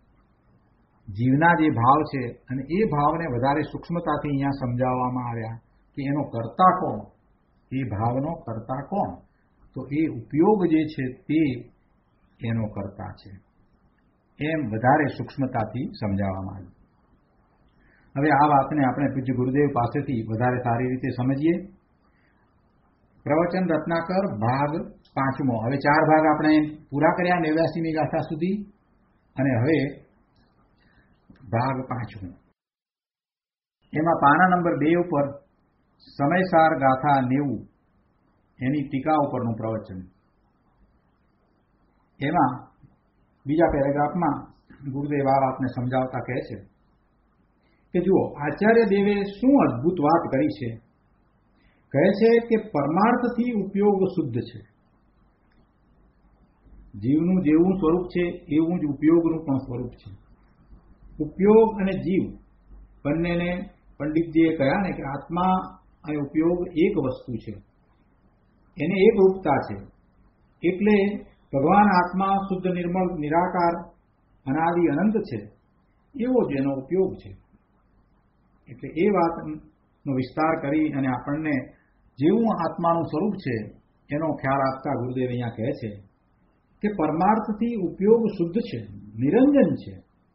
S2: જીવના જે ભાવ છે, અને એ ભાવને વધારે સૂક્ષ્મતાથી અહીંયા સમજાવવામાં આવ્યા કે એનો કર્તા કોણ, એ ભાવનો કર્તા કોણ, તો એ ઉપયોગ જે છે તે એનો કર્તા છે, એમ વધારે સૂક્ષ્મતાથી સમજાવવામાં આવ્યું. હવે આ વાતને આપણે પૂજ્ય ગુરુદેવ પાસેથી વધારે સારી રીતે સમજીએ. પ્રવચન રત્નાકર ભાગ પાંચમો. હવે ચાર ભાગ આપણે પૂરા કર્યા નેવ્યાસીમી ગાથા સુધી, અને હવે ભાગ પાંચમો. એમાં પાના નંબર બે ઉપર સમયસાર ગાથા નેવું એની ટીકા ઉપરનું પ્રવચન. એમાં બીજા પેરેગ્રાફમાં ગુરુદેવ આ વાતને સમજાવતા કહે છે કે જુઓ, આચાર્ય દેવે શું અદભુત વાત કરી છે. કહે છે કે પરમાર્થથી ઉપયોગ શુદ્ધ છે. જીવનું જેવું સ્વરૂપ છે એવું જ ઉપયોગનું પણ સ્વરૂપ છે. ઉપયોગ અને જીવ બંનેને પંડિતજીએ કહ્યા ને કે આત્મા અને ઉપયોગ એક વસ્તુ છે, એને એક રૂપતા છે. એટલે ભગવાન આત્મા શુદ્ધ નિર્મળ નિરાકાર અનાદિ અનંત છે, એવો જ એનો ઉપયોગ છે. એટલે એ વાતનો વિસ્તાર કરી અને આપણને જેવું આત્માનું સ્વરૂપ છે એનો ખ્યાલ આપતા ગુરુદેવ અહીંયા કહે છે કે પરમાર્થથી ઉપયોગ શુદ્ધ છે, નિરંજન છે,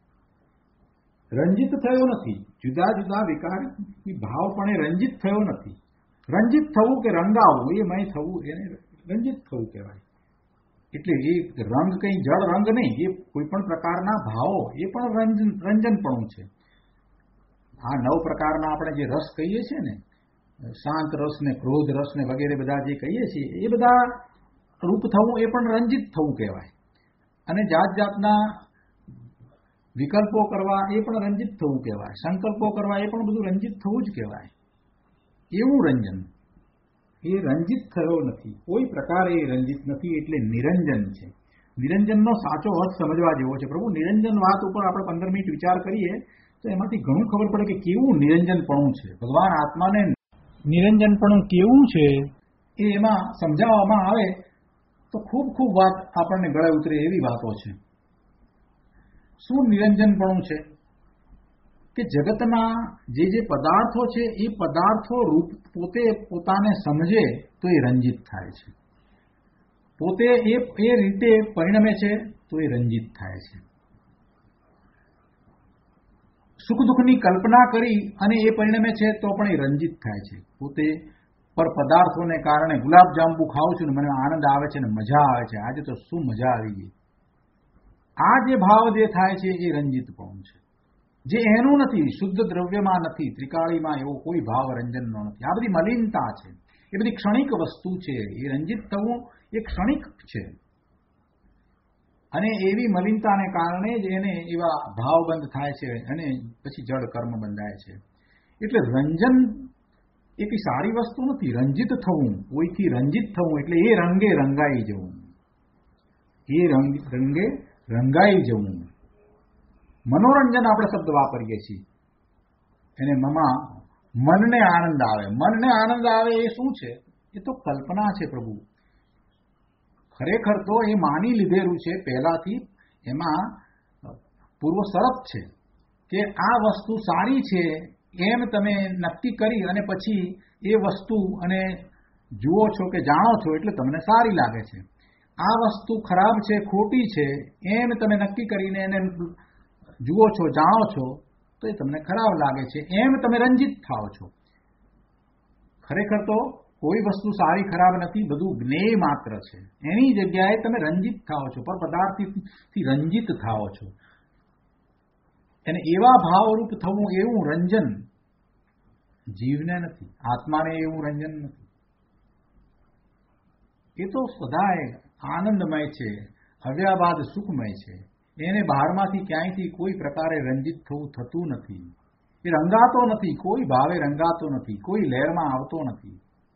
S2: રંજિત થયો નથી. જુદા જુદા વિકાર ભાવ પણ એ રંજિત થયો નથી. રંજિત થવું કે રંગાવવું, એ મય થવું, એને રંજિત થવું કહેવાય. એટલે એ રંગ કંઈ જળ રંગ નહીં, એ કોઈ પણ પ્રકારના ભાવો એ પણ રંજન રંજનપણું છે. આ નવ પ્રકારના આપણે જે રસ કહીએ છીએ ને, શાંત રસ ને ક્રોધ રસ ને વગેરે બધા જે કહીએ છીએ, એ બધા રૂપ થવું એ પણ રંજિત થવું કહેવાય. અને જાત જાતના વિકલ્પો કરવા એ પણ રંજિત થવું કહેવાય. સંકલ્પો કરવા એ પણ બધું રંજિત થવું જ કહેવાય. એવું રંજન એ રંજિત થયો નથી, કોઈ પ્રકારે એ રંજિત નથી, એટલે નિરંજન છે. નિરંજનનો સાચો અર્થ સમજવા જેવો છે. પ્રભુ નિરંજન વાત ઉપર આપણે પંદર મિનિટ વિચાર કરીએ તો એમાંથી ઘણું ખબર પડે કે કેવું નિરંજનપણું છે. ભગવાન આત્માને નિરંજનપણું કેવું છે એ એમાં સમજાવવામાં આવે તો ખૂબ ખૂબ વાત આપણને ગળે ઉતરે એવી વાતો છે. શું નિરંજનપણું છે? કે જગતના જે જે પદાર્થો છે એ પદાર્થો રૂપ પોતે પોતાને સમજે તો એ રંજિત થાય છે, પોતે એ એ રીતે પરિણમે છે તો એ રંજિત થાય છે. સુખ દુઃખની કલ્પના કરી અને એ પરિણમે છે તો પણ એ રંજિત થાય છે. પોતે પર પદાર્થોને કારણે ગુલાબ જાંબુ ખાઉં છું ને મને આનંદ આવે છે ને મજા આવે છે, આજે તો શું મજા આવી ગઈ, આ જે ભાવ જે થાય છે એ રંજિતપણું છે, જે એનું નથી, શુદ્ધ દ્રવ્યમાં નથી, ત્રિકાળીમાં એવો કોઈ ભાવ રંજનનો નથી. આ બધી મલિનતા છે, એ બધી ક્ષણિક વસ્તુ છે. એ રંજિત થવું એ ક્ષણિક છે, અને એવી મલિનતાને કારણે જ એને એવા ભાવબંધ થાય છે અને પછી જળ કર્મ બંધાય છે. એટલે રંજન એ કઈ સારી વસ્તુ નથી. રંજિત થવું, કોઈથી રંજિત થવું એટલે એ રંગે રંગાઈ જવું, એ રંગ રંગે રંગાઈ જવું. મનોરંજન આપણે શબ્દ વાપરીએ છીએ, એને મમાં મનને આનંદ આવે. મનને આનંદ આવે એ શું છે? એ તો કલ્પના છે પ્રભુ. ખરેખર તો એ માની લીધેલું છે પહેલાથી, એમાં પૂર્વ શરત છે કે આ વસ્તુ સારી છે એમ તમે નક્કી કરી અને પછી એ વસ્તુ અને જુઓ છો કે જાણો છો એટલે તમને સારી લાગે છે. આ વસ્તુ ખરાબ છે, ખોટી છે એમ તમે નક્કી કરીને એને જુઓ છો, જાણો છો તો એ તમને ખરાબ લાગે છે, એમ તમે રંજિત થાઓ છો. ખરેખર તો કોઈ વસ્તુ સારી ખરાબ નથી, બધું જ્ઞેય માત્ર છે. એની જગ્યાએ તમે રંજિત થાઓ છો, પર પદાર્થથી રંજિત થાઓ છો. અને એવા ભાવરૂપ થવું એવું રંજન જીવને નથી, આત્માને એવું રંજન નથી. એ તો સદાય આનંદમય છે, આવ્યા બાદ સુખમય છે. એને બહારમાંથી ક્યાંયથી કોઈ પ્રકારે રંજિત થવું થતું નથી. એ રંગાતો નથી, કોઈ ભાવે રંગાતો નથી, કોઈ લહેરમાં આવતો નથી.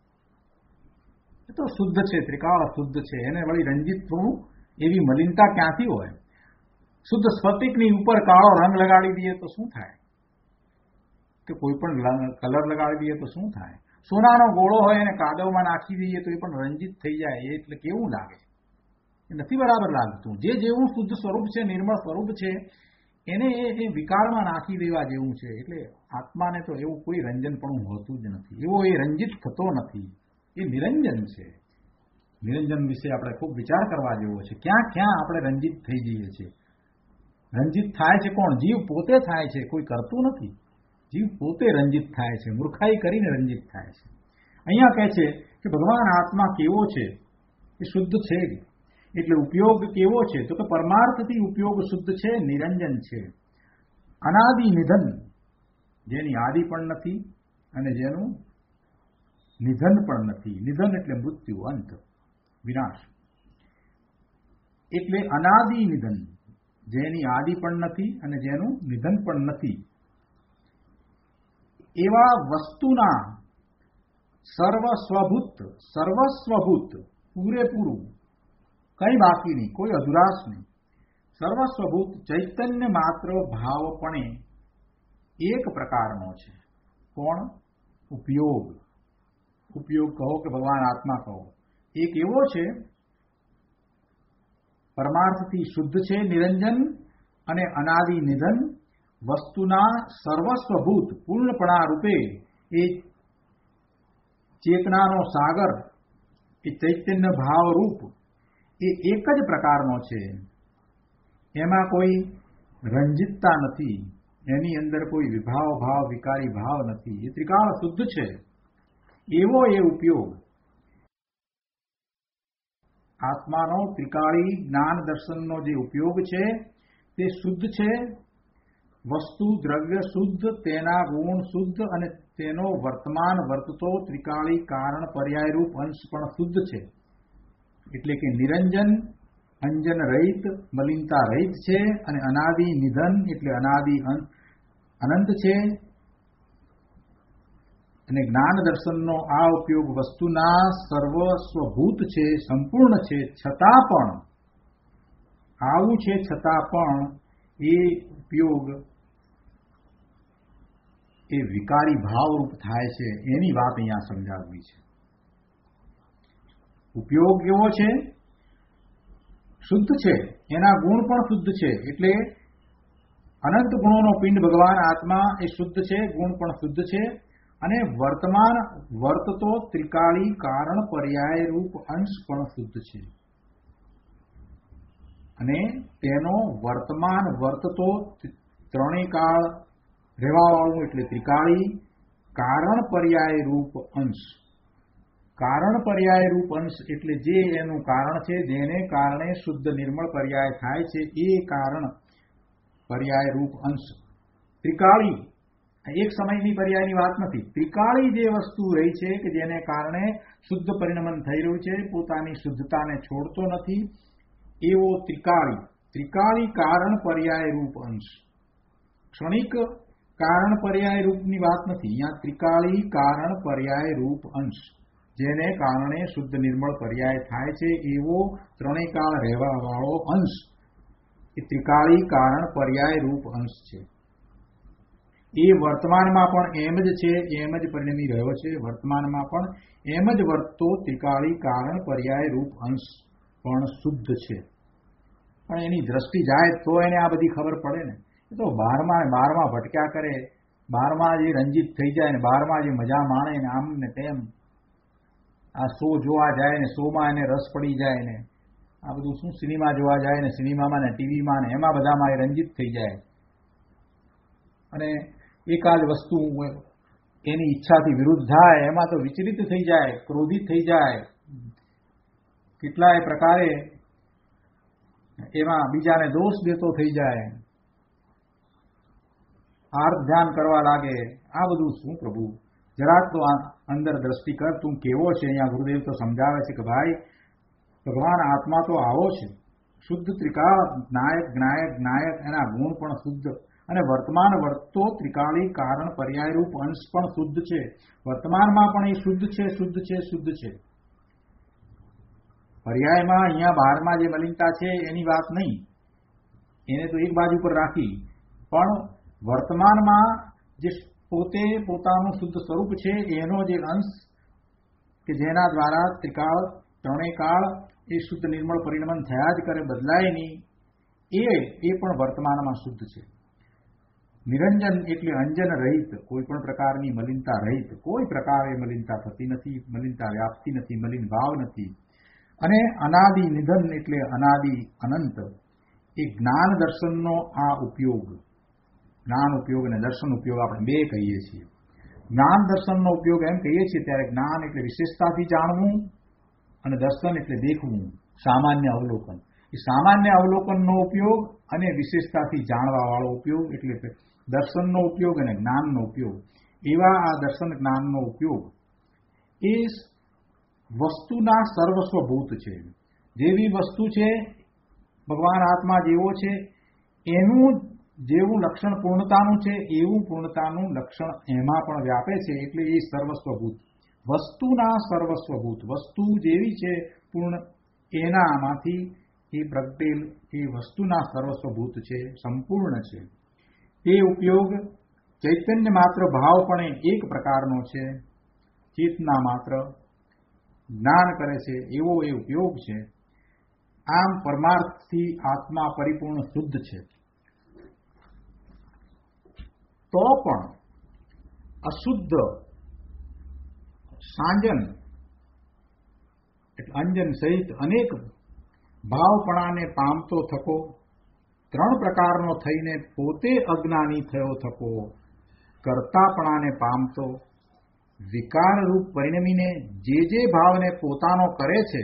S2: એ તો શુદ્ધ છે, ત્રિકાળ શુદ્ધ છે. એને વળી રંજિત થવું એવી મલિનતા ક્યાંથી હોય? શુદ્ધ સ્ફટિકની ઉપર કાળો રંગ લગાડી દઈએ તો શું થાય? કે કોઈ પણ કલર લગાડી દઈએ તો શું થાય? સોનાનો ગોળો હોય અને કાદવમાં નાખી દઈએ તો એ પણ રંજિત થઈ જાય. એટલે કેવું લાગે? એ નથી બરાબર લાગતું. જે જેવું શુદ્ધ સ્વરૂપ છે, નિર્મળ સ્વરૂપ છે, એને એ વિકારમાં નાખી દેવા જેવું છે. એટલે આત્માને તો એવું કોઈ રંજનપણું હોતું જ નથી. એવો એ રંજિત થતો નથી. એ નિરંજન છે. નિરંજન વિશે આપણે ખૂબ વિચાર કરવા જેવો છે. ક્યાં ક્યાં આપણે રંજિત થઈ જઈએ છીએ. રંજિત થાય છે કોણ? જીવ પોતે થાય છે, કોઈ કરતું નથી. જીવ પોતે રંજિત થાય છે, મૂર્ખાઈ કરીને રંજિત થાય છે. અહીંયા કહે છે કે ભગવાન આત્મા કેવો છે? એ શુદ્ધ છે. એટલે ઉપયોગ કેવો છે? તો કે પરમાર્થથી ઉપયોગ શુદ્ધ છે, નિરંજન છે. અનાદિ નિધન, જેની આદિ પણ નથી અને જેનું નિધન પણ નથી. નિધન એટલે મૃત્યુ, અંત, વિનાશ. એટલે અનાદિ નિધન, જેની આદિ પણ નથી અને જેનું નિધન પણ નથી. એવા વસ્તુના સર્વસ્વભૂત, સર્વસ્વભૂત, પૂરેપૂરું, કંઈ બાકી નહીં, કોઈ અધુરાશ નહીં. સર્વસ્વભૂત ચૈતન્ય માત્ર ભાવપણે એક પ્રકારનો છે. કોણ? ઉપયોગ. ઉપયોગ કહો કે ભગવાન આત્મા કહો, એક એવો છે પરમાર્થથી શુદ્ધ છે, નિરંજન અને અનાદિ નિધન, વસ્તુના સર્વસ્વભૂત પૂર્ણપણા રૂપે એ ચેતનાનો સાગર, એ ચૈતન્ય ભાવ રૂપ, એ એક જ પ્રકારનો છે. એમાં કોઈ રંજિતતા નથી, એની અંદર કોઈ વિભાવ ભાવ, વિકારી ભાવ નથી. એ ત્રિકાળ શુદ્ધ છે. એવો એ ઉપયોગ આત્માનો ત્રિકાળી જ્ઞાન દર્શનનો જે ઉપયોગ છે તે શુદ્ધ છે. વસ્તુ દ્રવ્ય શુદ્ધ, તેના ગુણ શુદ્ધ અને તેનો વર્તમાન વર્તતો ત્રિકાળી કારણ પર્યાયરૂપ અંશ પણ શુદ્ધ છે. એટલે કે નિરંજન, અંજન રહિત, મલિનતા રહિત છે. અને અનાદિ નિધન એટલે અનાદિ અનંત છે. અને જ્ઞાન દર્શનનો આ ઉપયોગ વસ્તુના સર્વસ્વભૂત છે, સંપૂર્ણ છે. છતાં પણ આવું છે, છતાં પણ એ ઉપયોગ એ વિકારી ભાવરૂપ થાય છે. એની વાત અહીંયા સમજાવવી છે. ઉપયોગ કેવો છે? શુદ્ધ છે, એના ગુણ પણ શુદ્ધ છે. એટલે અનંત ગુણોનો પિંડ ભગવાન આત્મા એ શુદ્ધ છે, ગુણ પણ શુદ્ધ છે. અને વર્તમાન વર્તતો ત્રિકાળી કારણ પર્યાય રૂપ અંશ પણ શુદ્ધ છે. અને તેનો વર્તમાન વર્તતો ત્રણેય કાળ રહેવાવાળું એટલે ત્રિકાળી કારણ પર્યાય રૂપ અંશ. કારણ પર્યાય રૂપ અંશ એટલે જે એનું કારણ છે, જેને કારણે શુદ્ધ નિર્મળ પર્યાય થાય છે, એ કારણ પર્યાય રૂપ અંશ. ત્રિકાળી એક સમયની પર્યાયની વાત નથી. ત્રિકાળી જે વસ્તુ રહી છે કે જેને કારણે શુદ્ધ પરિણમન થઈ રહ્યું છે, પોતાની શુદ્ધતાને છોડતો નથી, એવો ત્રિકાળી ત્રિકાળી કારણ પર્યાય રૂપ અંશ. ક્ષણિક કારણ પર્યાય રૂપની વાત નથી. અહીંયા ત્રિકાળી કારણ પર્યાય રૂપ અંશ, જેને કારણે શુદ્ધ નિર્મળ પર્યાય થાય છે, એવો ત્રણેય કાળ રહેવા વાળો અંશ એ ત્રિકાળી કારણ પર્યાય રૂપ અંશ છે. એ વર્તમાનમાં પણ એમ જ છે, એમ જ પરિણમી રહ્યો છે. વર્તમાનમાં પણ એમ જ વર્તતો ત્રિકાળી કારણ પર્યાય રૂપ અંશ પણ શુદ્ધ છે. પણ એની દ્રષ્ટિ જાય તો એને આ બધી ખબર પડે ને. એ તો બહારમાં બહારમાં ભટક્યા કરે, બહારમાં જે રંજીત થઈ જાય ને, બહારમાં જે મજા માણે ને, આમ ને તેમ આ શો જોવા જાય ને, શોમાં એને રસ પડી જાય ને, આ બધું શું સિનેમા જોવા જાય ને, સિનેમામાં ને ટીવીમાં ને એમાં બધામાં એ રંજીત થઈ જાય અને એકાદ વસ્તુ એની ઈચ્છાથી વિરુદ્ધ થાય એમાં તો વિચલિત થઈ જાય, ક્રોધિત થઈ જાય, કેટલાય પ્રકારે એમાં બીજાને દોષ દેતો થઈ જાય, આર્થ ધ્યાન કરવા લાગે. આ બધું શું પ્રભુ, જરાક તો અંદર દ્રષ્ટિ કર, તું કેવો છે. અહીંયા ગુરુદેવ તો સમજાવે છે કે ભાઈ ભગવાન આત્મા તો આવો છે, શુદ્ધ ત્રિકાળ, નાયક જ્ઞાયક જ્ઞાયક, એના ગુણ પણ શુદ્ધ અને વર્તમાન વર્તતો ત્રિકાળી કારણ પર્યાયરૂપ અંશ પણ શુદ્ધ છે. વર્તમાનમાં પણ એ શુદ્ધ છે, શુદ્ધ છે, શુદ્ધ છે. પર્યાયમાં અહીંયા બહારમાં જે મલિનતા છે એની વાત નહીં, એને તો એક બાજુ પર રાખી, પણ વર્તમાનમાં જે પોતે પોતાનું શુદ્ધ સ્વરૂપ છે એનો જે અંશ કે જેના દ્વારા ત્રિકાળ ત્રણેય કાળ એ શુદ્ધ નિર્મળ પરિણમન થયા જ કરે, બદલાય નહીં, એ એ પણ વર્તમાનમાં શુદ્ધ છે. નિરંજન એટલે અંજન રહિત, કોઈ પણ પ્રકારની મલિનતા રહિત, કોઈ પ્રકારે મલિનતા થતી નથી, મલિનતા વ્યાપતી નથી, મલિન ભાવ નથી. અને અનાદિ નિધન એટલે અનાદિ અનંત, એ જ્ઞાન દર્શનનો આ ઉપયોગ, જ્ઞાન ઉપયોગ અને દર્શન ઉપયોગ આપણે બે કહીએ છીએ. જ્ઞાન દર્શનનો ઉપયોગ એમ કહીએ છીએ ત્યારે જ્ઞાન એટલે વિશેષતાથી જાણવું અને દર્શન એટલે દેખવું, સામાન્ય અવલોકન. એ સામાન્ય અવલોકનનો ઉપયોગ અને વિશેષતાથી જાણવા વાળો ઉપયોગ એટલે દર્શનનો ઉપયોગ અને જ્ઞાનનો ઉપયોગ. એવા આ દર્શન જ્ઞાનનો ઉપયોગ એ વસ્તુના સર્વસ્વભૂત છે. જેવી વસ્તુ છે, ભગવાન આત્મા જેવો છે, એનું જેવું લક્ષણ પૂર્ણતાનું છે એવું પૂર્ણતાનું લક્ષણ એમાં પણ વ્યાપે છે. એટલે એ સર્વસ્વભૂત, વસ્તુના સર્વસ્વભૂત, વસ્તુ જેવી છે પૂર્ણ, એનામાંથી એ પ્રગટેલ એ વસ્તુના સર્વસ્વભૂત છે, સંપૂર્ણ છે. એ ઉપયોગ ચૈતન્ય માત્ર ભાવપણે એક પ્રકારનો છે, ચેતના માત્ર જ્ઞાન કરે છે એવો એ ઉપયોગ છે. આમ પરમાર્થથી આત્મા પરિપૂર્ણ શુદ્ધ છે, તો પણ અશુદ્ધ સાંજન એટલે અંજન સહિત અનેક ભાવપણાને પામતો થકો, ત્રણ પ્રકારનો થઈને પોતે અજ્ઞાની થયો થકો, કર્તાપણાને પામતો, વિકારરૂપ પરિણમીને જે જે ભાવને પોતાનો કરે છે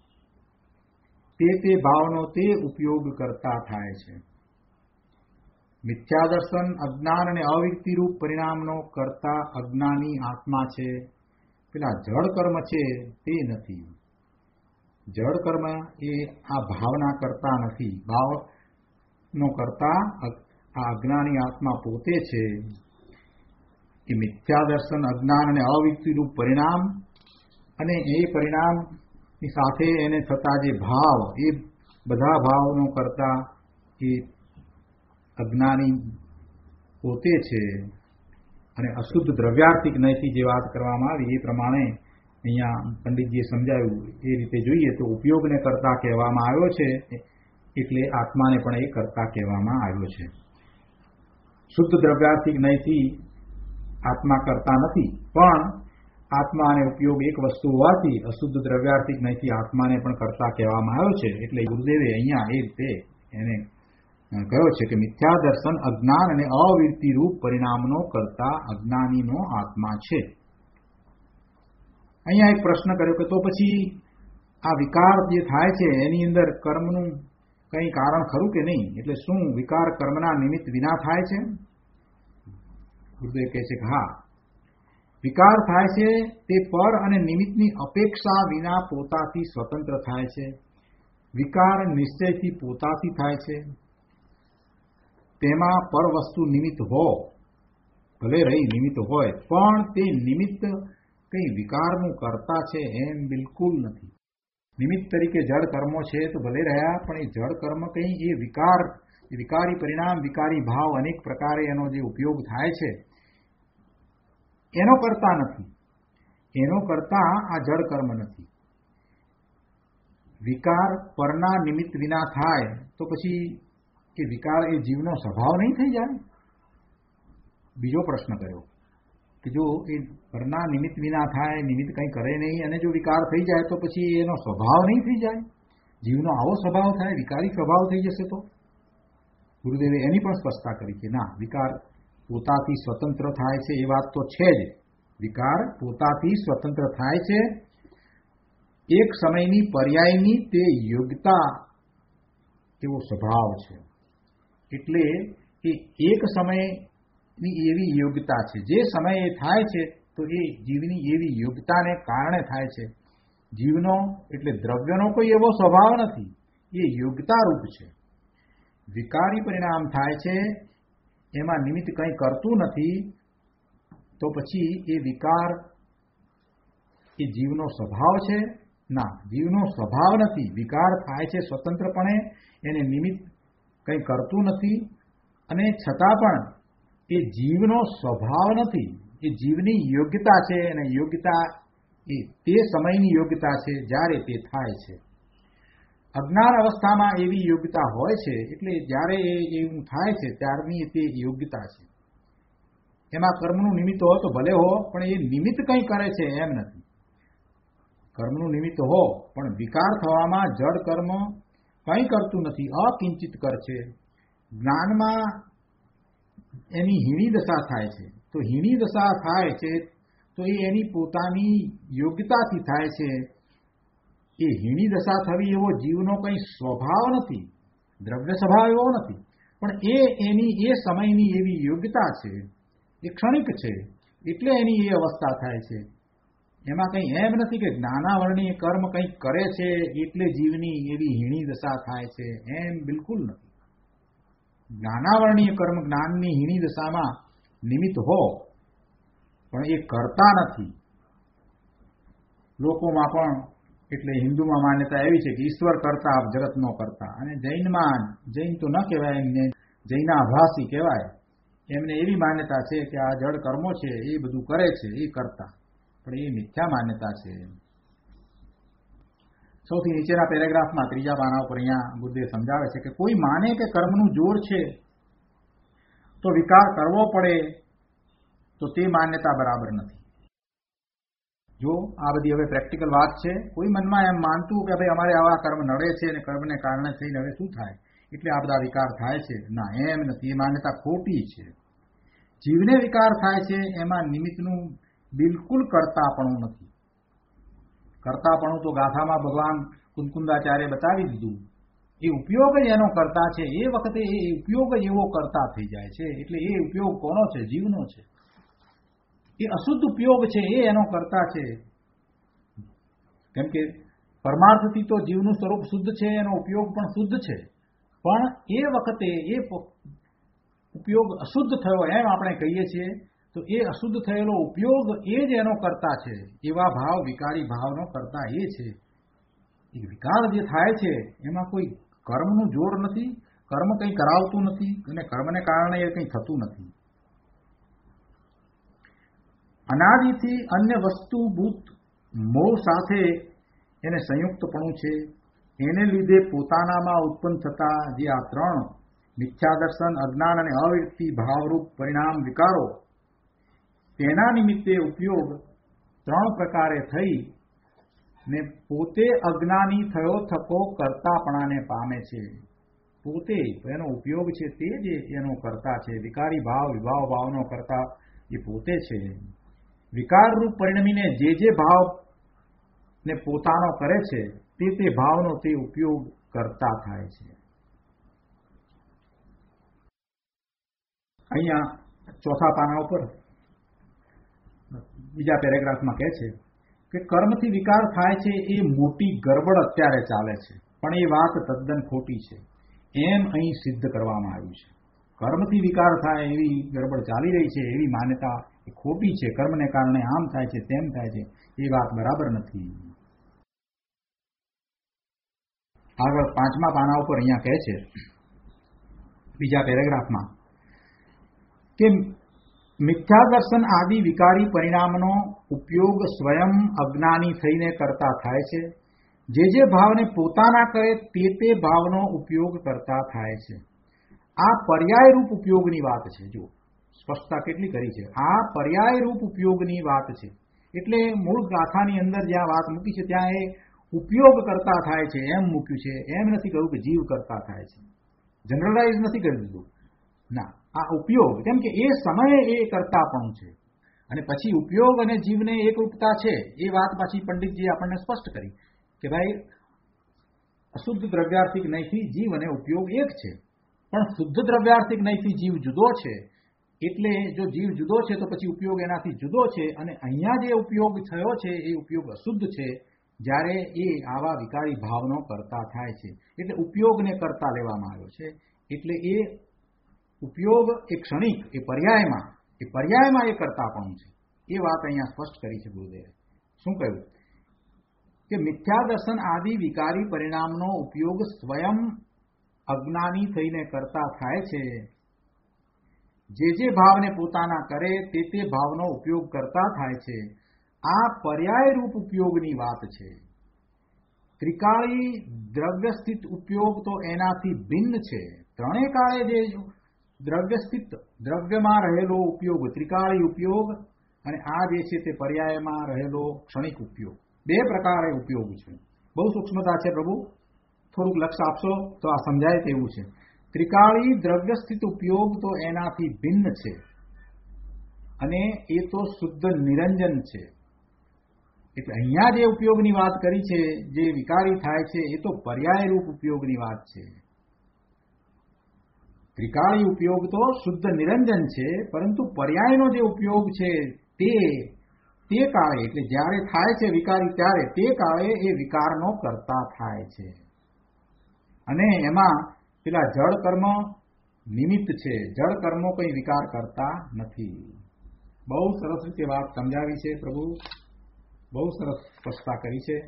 S2: તે તે ભાવનો તે ઉપયોગ કરતા થાય છે. મિથ્યા દર્શન અજ્ઞાન અને અવિરતિરૂપ પરિણામનો કરતા અજ્ઞાની આત્મા છે. પેલા જળ કર્મ છે તે નથી. જળ કર્મ એ આ ભાવના કરતા નથી, ભાવનો કરતા આ અજ્ઞાની આત્મા પોતે છે. એ મિથ્યા દર્શન અજ્ઞાન અને અવિરતિરૂપ પરિણામ અને એ પરિણામની સાથે એને થતા જે ભાવ, એ બધા ભાવનો કરતા એ અજ્ઞાની પોતે છે. અને અશુદ્ધ દ્રવ્યાર્થિક નયથી જે વાત કરવામાં આવી એ પ્રમાણે અહીંયા પંડિતજીએ સમજાવ્યું એ રીતે જોઈએ તો ઉપયોગને કરતા કહેવામાં આવ્યો છે, એટલે આત્માને પણ એ કરતા કહેવામાં આવ્યો છે. શુદ્ધ દ્રવ્યાર્થિક નયથી આત્મા કરતા નથી, પણ આત્મા અને ઉપયોગ એક વસ્તુ હોવાથી અશુદ્ધ દ્રવ્યાર્થિક નયથી આત્માને પણ કરતા કહેવામાં આવ્યો છે. એટલે ગુરુદેવે અહીંયા એ રીતે એને કહ્યો છે કે મિથ્યા દર્શન અજ્ઞાન અને અવિરતિ રૂપ પરિણામનો કરતા અજ્ઞાનીનો આત્મા છે. અહીંયા એક પ્રશ્ન કર્યો કે તો પછી આ વિકાર જે થાય છે એની અંદર કર્મનું કંઈ કારણ ખરું કે નહીં? એટલે શું વિકાર કર્મના નિમિત્ત વિના થાય છે? ગુરુદેવ કહે છે કે હા, વિકાર થાય છે તે પર અને નિમિત્તની અપેક્ષા વિના પોતાથી સ્વતંત્ર થાય છે. વિકાર નિશ્ચયથી પોતાથી થાય છે. તેમાં પર વસ્તુ નિમિત્ત હો, ભલે રહી નિમિત્ત હોય, પણ તે નિમિત્ત કંઈ વિકારનું કરતા છે એમ બિલકુલ નથી. નિમિત્ત તરીકે જળ કર્મો છે તો ભલે રહ્યા, પણ એ જળ કર્મ કંઈ એ વિકાર વિકારી પરિણામ, વિકારી ભાવ અનેક પ્રકારે એનો જે ઉપયોગ થાય છે એનો કરતા નથી, એનો કરતા આ જડ કર્મ નથી. વિકાર પરના નિમિત્ત વિના થાય તો પછી એ વિકાર એ જીવનો સ્વભાવ નહીં થઈ જાય? બીજો પ્રશ્ન કર્યો કે જો એ પરના નિમિત્ત વિના થાય, નિમિત્ત કંઈ કરે નહીં અને જો વિકાર થઈ જાય તો પછી એનો સ્વભાવ નહીં થઈ જાય? જીવનો આવો સ્વભાવ થાય, વિકારી સ્વભાવ થઈ જશે તો? ગુરુદેવે એની પણ સ્પષ્ટતા કરી કે ના, વિકાર પોતાથી સ્વતંત્ર થાય છે એ વાત તો છે જ. વિકાર પોતાથી સ્વતંત્ર થાય છે, એક સમયની પર્યાયની તે યોગ્યતા એવો સ્વભાવ છે. એટલે એ એક સમયની એવી યોગ્યતા છે, જે સમયે થાય છે તો એ જીવની એવી યોગ્યતાને કારણે થાય છે. જીવનો એટલે દ્રવ્યનો કોઈ એવો સ્વભાવ નથી, એ યોગ્યતા રૂપ છે. વિકારી પરિણામ થાય છે, એમાં નિમિત્ત કંઈ કરતું નથી, તો પછી એ વિકાર એ જીવનો સ્વભાવ છે? ના, જીવનો સ્વભાવ નથી. વિકાર થાય છે સ્વતંત્રપણે, એને નિમિત્ત કંઈ કરતું નથી, અને છતાં પણ એ જીવનો સ્વભાવ નથી, એ જીવની યોગ્યતા છે. અને યોગ્યતા એ તે સમયની યોગ્યતા છે જ્યારે તે થાય છે. અજ્ઞાન અવસ્થામાં એવી યોગ્યતા હોય છે, એટલે જ્યારે એ એવું થાય છે ત્યારની તે યોગ્યતા છે. એમાં કર્મનું નિમિત્ત હોય તો ભલે હો, પણ એ નિમિત્ત કંઈ કરે છે એમ નથી. કર્મનું નિમિત્ત હો પણ વિકાર થવામાં જડ કર્મ કંઈ કરતું નથી, અકિંચિત કર છે. જ્ઞાનમાં એની હીણી દશા થાય છે, તો હીણી દશા થાય છે તો એ એની પોતાની યોગ્યતાથી થાય છે. એ હીણી દશા થવી એવો જીવનો કંઈ સ્વભાવ નથી, દ્રવ્ય સ્વભાવ એવો નથી, પણ એ એની એ સમયની એવી યોગ્યતા છે, એ ક્ષણિક છે, એટલે એની એ અવસ્થા થાય છે. એમાં કંઈ એમ નથી કે જ્ઞાનાવરણીય કર્મ કંઈક કરે છે એટલે જીવની એવી હીણી દશા થાય છે, એમ બિલકુલ નથી. જ્ઞાનાવરણીય કર્મ જ્ઞાનની હીણી દશામાં નિમિત્ત હો, પણ એ કરતા નથી. લોકોમાં પણ એટલે હિન્દુમાં માન્યતા એવી છે કે ઈશ્વર કરતા, જગત નો કરતા. અને જૈનમાં, જૈન તો ન કહેવાય, એમને જૈનાભાસી કહેવાય, એમને એવી માન્યતા છે કે આ જડ કર્મો છે એ બધું કરે છે એ કરતા, પણ એ મિથ્યા માન્યતા છે. સૌથી નીચેના પેરેગ્રાફમાં ત્રીજા પાના ઉપર અહીંયા ગુરુદેવ સમજાવે છે કે કોઈ માને કે કર્મનું જોર છે તો વિકાર કરવો પડે, તો તે માન્યતા બરાબર નથી. જો આ બધી હવે પ્રેક્ટિકલ વાત છે, કોઈ મનમાં એમ માનતું કે ભાઈ અમારે આવા કર્મ નડે છે અને કર્મને કારણે થઈને હવે શું થાય એટલે આ બધા વિકાર થાય છે, ના, એમ નથી. એ માન્યતા ખોટી છે. જીવને વિકાર થાય છે એમાં નિમિત્તનું બિલકુલ કરતાપણું નથી. કરતાપણું તો ગાથામાં ભગવાન કુંકુંદાચાર્ય બતાવી દીધું. એ ઉપયોગ જ એનો કરતા છે. એ વખતે એ ઉપયોગ જ એવો કરતા થઈ જાય છે. એટલે એ ઉપયોગ કોનો છે? જીવનો છે. એ અશુદ્ધ ઉપયોગ છે એ એનો કરતા છે. કેમ કે પરમાર્થથી તો જીવનું સ્વરૂપ શુદ્ધ છે, એનો ઉપયોગ પણ શુદ્ધ છે, પણ એ વખતે એ ઉપયોગ અશુદ્ધ થયો એમ આપણે કહીએ છીએ, તો એ અશુદ્ધ થયેલો ઉપયોગ એ જ એનો કરતા છે. એવા ભાવ, વિકારી ભાવનો કરતા એ છે. એ વિકાર જે થાય છે એમાં કોઈ કર્મનું જોર નથી, કર્મ કંઈ કરાવતું નથી, અને કર્મને કારણે એ કંઈ થતું નથી. અનાદિથી અન્ય વસ્તુભૂત મોહ સાથે એને સંયુક્તપણું છે. એને લીધે પોતાનામાં ઉત્પન્ન થતા જે આ ત્રણ મિથ્યા દર્શન, અજ્ઞાન અને અવ્યક્તિ ભાવરૂપ પરિણામ વિકારો, તેના નિમિત્તે ઉપયોગ ત્રણ પ્રકારે થઈ ને પોતે અજ્ઞાની થયો થકો કરતાપણાને પામે છે. પોતે એનો ઉપયોગ છે તે જ એનો કરતા છે. વિકારી ભાવ, વિભાવ ભાવનો કરતા એ પોતે છે. વિકારરૂપ પરિણમીને જે જે ભાવ ને પોતાનો કરે છે તે તે ભાવનો તે ઉપયોગ કરતા થાય છે. અહીંયા ચોથા પાના ઉપર બીજા પેરેગ્રાફમાં કહે છે કે કર્મથી વિકાર થાય છે એ મોટી ગરબડ અત્યારે ચાલે છે, પણ એ વાત તદ્દન ખોટી છે એમ અહીં સિદ્ધ કરવામાં આવ્યું છે. કર્મથી વિકાર થાય એવી ગરબડ ચાલી રહી છે, એવી માન્યતા એ ખોટી છે. કર્મને કારણે આમ થાય છે, તેમ થાય છે, એ વાત બરાબર નથી. આગળ પાંચમા પાના ઉપર અહીંયા કહે છે બીજા પેરેગ્રાફમાં કે મિથ્યા દર્શન આદિ વિકારી પરિણામનો ઉપયોગ સ્વયં અજ્ઞાની થઈને કરતા થાય છે. જે જે ભાવને પોતાના કરે તે તે ભાવનો ઉપયોગ કરતા થાય છે. આ પર્યાયરૂપ ઉપયોગની વાત છે. જો સ્પષ્ટતા કેટલી કરી છે. આ પર્યાયરૂપ ઉપયોગની વાત છે. એટલે મૂળ ગાથાની અંદર જ્યાં વાત મૂકી છે ત્યાં એ ઉપયોગ કરતા થાય છે એમ મૂક્યું છે. એમ નથી કહ્યું કે જીવ કરતા થાય છે. જનરલાઇઝ નથી કરી દીધું. ના, આ ઉપયોગ, કેમ કે એ સમયે એ કરતાપણું છે. અને પછી ઉપયોગ અને જીવને એકરૂપતા છે એ વાત પાછી પંડિતજી આપણને સ્પષ્ટ કરી કે ભાઈ અશુદ્ધ દ્રવ્યાર્થિક નહીંથી જીવ અને ઉપયોગ એક છે. પણ શુદ્ધ દ્રવ્યાર્થિક નહીંથી જીવ જુદો છે. એટલે જો જીવ જુદો છે તો પછી ઉપયોગ એનાથી જુદો છે. અને અહીંયા જે ઉપયોગ થયો છે એ ઉપયોગ અશુદ્ધ છે. જ્યારે એ આવા વિકારી ભાવનો કરતા થાય છે એટલે ઉપયોગને કરતા લેવામાં આવ્યો છે. એટલે એ ઉપયોગ એ ક્ષણિક, એ પર્યાયમાં એ પર્યાયમાં એ કરતાપણું છે. એ વાત અહીંયા સ્પષ્ટ કરી છે ગુરુદેવે. શું કહ્યું કે મિથ્યા દર્શન આદિ વિકારી પરિણામનો ઉપયોગ સ્વયં અજ્ઞાની થઈને કરતા થાય છે. જે જે ભાવને પોતાના કરે તે તે ભાવનો ઉપયોગ કરતા થાય છે. આ પર્યાયરૂપ ઉપયોગની વાત છે. ત્રિકાળી દ્રવ્યસ્થિત ઉપયોગ તો એનાથી ભિન્ન છે. ત્રણેય કાળે જે દ્રવ્યસ્થિત દ્રવ્યમાં રહેલો ઉપયોગ ત્રિકાળી ઉપયોગ અને આ જે છે તે પર્યાયમાં રહેલો ક્ષણિક ઉપયોગ, બે પ્રકારે ઉપયોગ છે. બહુ સૂક્ષ્મતા છે પ્રભુ, થોડુંક લક્ષ આપશો તો આ સમજાય તેવું છે. ત્રિકાળી દ્રવ્યસ્થિત ઉપયોગ તો એનાથી ભિન્ન છે અને એ તો શુદ્ધ નિરંજન છે. એટલે અહીંયા જે ઉપયોગની વાત કરી છે, જે વિકારી થાય છે, એ તો પર્યાયરૂપ ઉપયોગની વાત છે. ત્રિકાળી ઉપયોગ તો શુદ્ધ નિરંજન છે, પરંતુ પર્યાયનો જે ઉપયોગ છે તે તે કાળે, એટલે જ્યારે થાય છે વિકારી ત્યારે તે કાળે એ વિકારનો કરતા થાય છે. અને એમાં પેલા જળ કર્મ નિમિત્ત છે. જળ કર્મો કંઈ વિકાર કરતા નથી. બહુ સરસ રીતે વાત સમજાવી છે પ્રભુ, બહુ સરસ સ્પષ્ટતા કરી છે.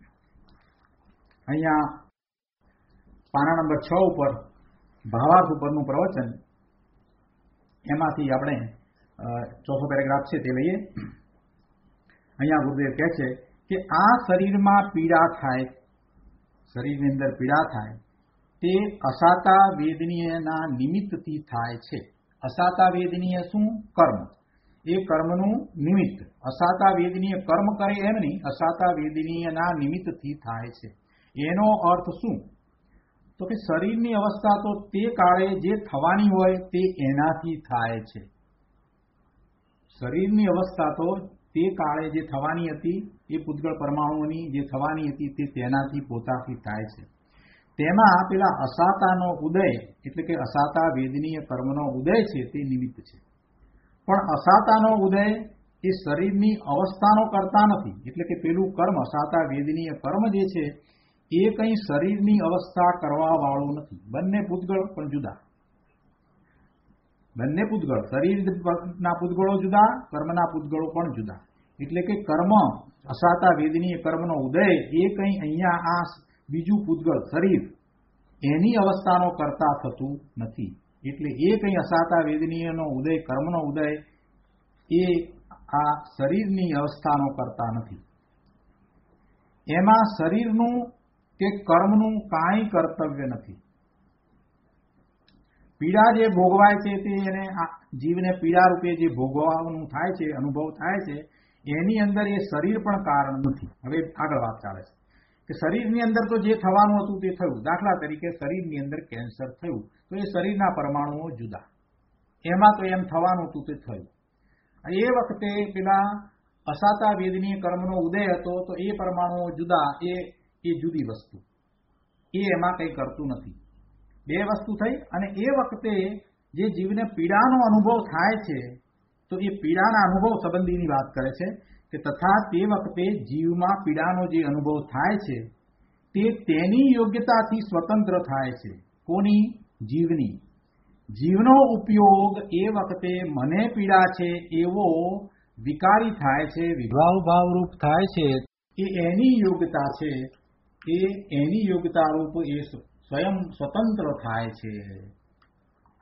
S2: અહીંયા પાના નંબર છ ઉપર ભાવાર્થ ઉપરનું પ્રવચન, એમાંથી આપણે ચોથો પેરેગ્રાફ છે તે લઈએ. અહીંયા ગુરુદેવ કહે છે કે આ શરીરમાં પીડા થાય, શરીરની અંદર પીડા થાય તે અસાતા વેદનીયના નિમિત્તથી થાય છે. અસાતા વેદનીય શું? કર્મ. એ કર્મનું નિમિત્ત. અસાતા વેદનીય કર્મ કરે એમ નહીં, અસાતા વેદનીયના નિમિત્તથી થાય છે. એનો અર્થ શું? તો કે શરીરની અવસ્થા તો તે કાળે જે થવાની હોય તે એનાથી થાય છે. શરીરની અવસ્થા તો તે કાળે જે થવાની હતી એ પૂતગળ પરમાણુઓની જે થવાની હતી તે તેનાથી પોતાથી થાય છે. તેમાં પેલા અસાતાનો ઉદય, એટલે કે અસાતા વેદનીય કર્મનો ઉદય છે તે નિમિત્ત છે. પણ અસાતાનો ઉદય એ શરીરની અવસ્થાનો કરતા નથી. એટલે કે પેલું કર્મ અસાતા વેદનીય કર્મ જે છે એ કંઈ શરીરની અવસ્થા કરવા વાળું નથી. બંને પૂતગળ પણ જુદા, બંને પૂતગળ, શરીરના પૂતગળો જુદા, કર્મના પૂતગળો પણ જુદા. એટલે કે કર્મ અસાતા વેદનીય કર્મનો ઉદય એ કંઈ અહીંયા આ બીજું પૂતગળ શરીર એની અવસ્થાનો કરતા થતું નથી. એટલે એ કંઈ અસાતા વેદનીયનો ઉદય, કર્મનો ઉદય એ આ શરીરની અવસ્થાનો કરતા નથી. એમાં શરીરનું કે કર્મનું કાંઈ કર્તવ્ય નથી. પીડા જે ભોગવાય છે તે એને જીવને પીડા રૂપે જે ભોગવવાનું થાય છે, અનુભવ થાય છે, એની અંદર એ શરીર પણ કારણ નથી. હવે આગળ વાત ચાલે છે કે શરીરની અંદર તો જે થવાનું હતું તે થયું. દાખલા તરીકે શરીરની અંદર કેન્સર થયું તો એ શરીરના પરમાણુઓ જુદા, એમાં તો એમ થવાનું હતું તે થયું. એ વખતે પેલા અસાતા વેદનીય કર્મનો ઉદય હતો તો એ પરમાણુઓ જુદા, એ એ જુદી વસ્તુ, એ એમાં કંઈ કરતું નથી. બે વસ્તુ થઈ. અને એ વખતે જે જીવને પીડાનો અનુભવ થાય છે તો એ પીડાના અનુભવ સંબંધીની વાત કરે છે કે તથા તે વખતે જીવમાં પીડાનો જે અનુભવ થાય છે તે તેની યોગ્યતાથી સ્વતંત્ર થાય છે. કોની? જીવની. જીવનો ઉપયોગ એ વખતે મને પીડા છે એવો વિકારી થાય છે, વિભાવ રૂપ થાય છે. એ એની યોગ્યતા છે, એ એની યોગ્યતા રૂપ એ સ્વયં સ્વતંત્ર થાય છે.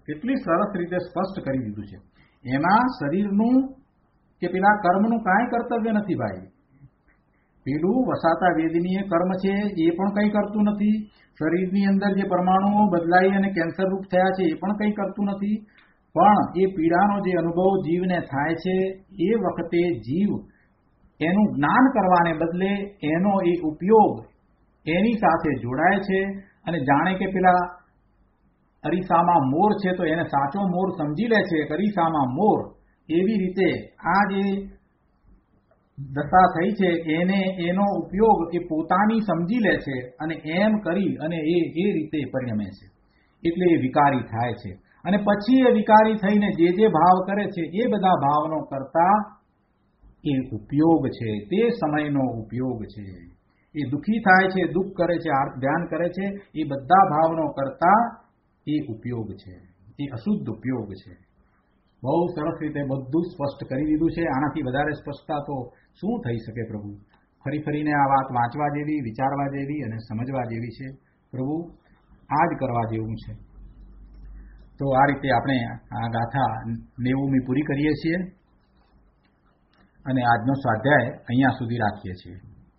S2: કેટલી સરસ રીતે સ્પષ્ટ કરી દીધું છે. એમાં શરીરનું કે પેલા કર્મનું કાંઈ કર્તવ્ય નથી ભાઈ. પેલું વસાતા વેદનીય કર્મ છે એ પણ કંઈ કરતું નથી. શરીરની અંદર જે પરમાણુઓ બદલાઈ અને કેન્સર રૂપ થયા છે એ પણ કંઈ કરતું નથી. પણ એ પીડાનો જે અનુભવ જીવને થાય છે એ વખતે જીવ એનું જ્ઞાન કરવાને બદલે એનો એ ઉપયોગ એની સાથે જોડાય છે અને જાણે કે પેલા અરીસામાં મોર છે તો એને સાચો મોર સમજી લે છે. અરીસામાં મોર એવી રીતે આ જે દશા થઈ છે એને એનો ઉપયોગ એ પોતાની સમજી લે છે અને એમ કરી અને એ એ રીતે પરિણમે છે. એટલે એ વિકારી થાય છે અને પછી એ વિકારી થઈને જે જે ભાવ કરે છે એ બધા ભાવનો કરતા એ ઉપયોગ છે, તે સમયનો ઉપયોગ છે. એ દુઃખી થાય છે, દુઃખ કરે છે, ધ્યાન કરે છે, એ બધા ભાવનો કરતા એ ઉપયોગ છે, એ અશુદ્ધ ઉપયોગ છે. બહુ સરસ રીતે બધું સ્પષ્ટ કરી દીધું છે. આનાથી વધારે સ્પષ્ટતા તો શું થઈ શકે પ્રભુ? ફરી ફરીને આ વાત વાંચવા જેવી, વિચારવા જેવી અને સમજવા જેવી છે. પ્રભુ આ જ કરવા જેવું છે. તો આ રીતે આપણે આ ગાથા નેવુંમી પૂરી કરીએ છીએ અને આજનો સ્વાધ્યાય અહીંયા સુધી રાખીએ છીએ.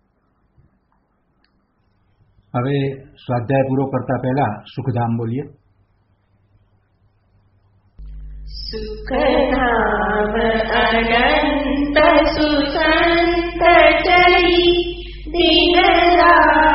S2: હવે સ્વાધ્યાય પૂરો કરતા પહેલા સુખધામ બોલીએ.
S3: સુખધામ અનંત સુસંત ચરી દિન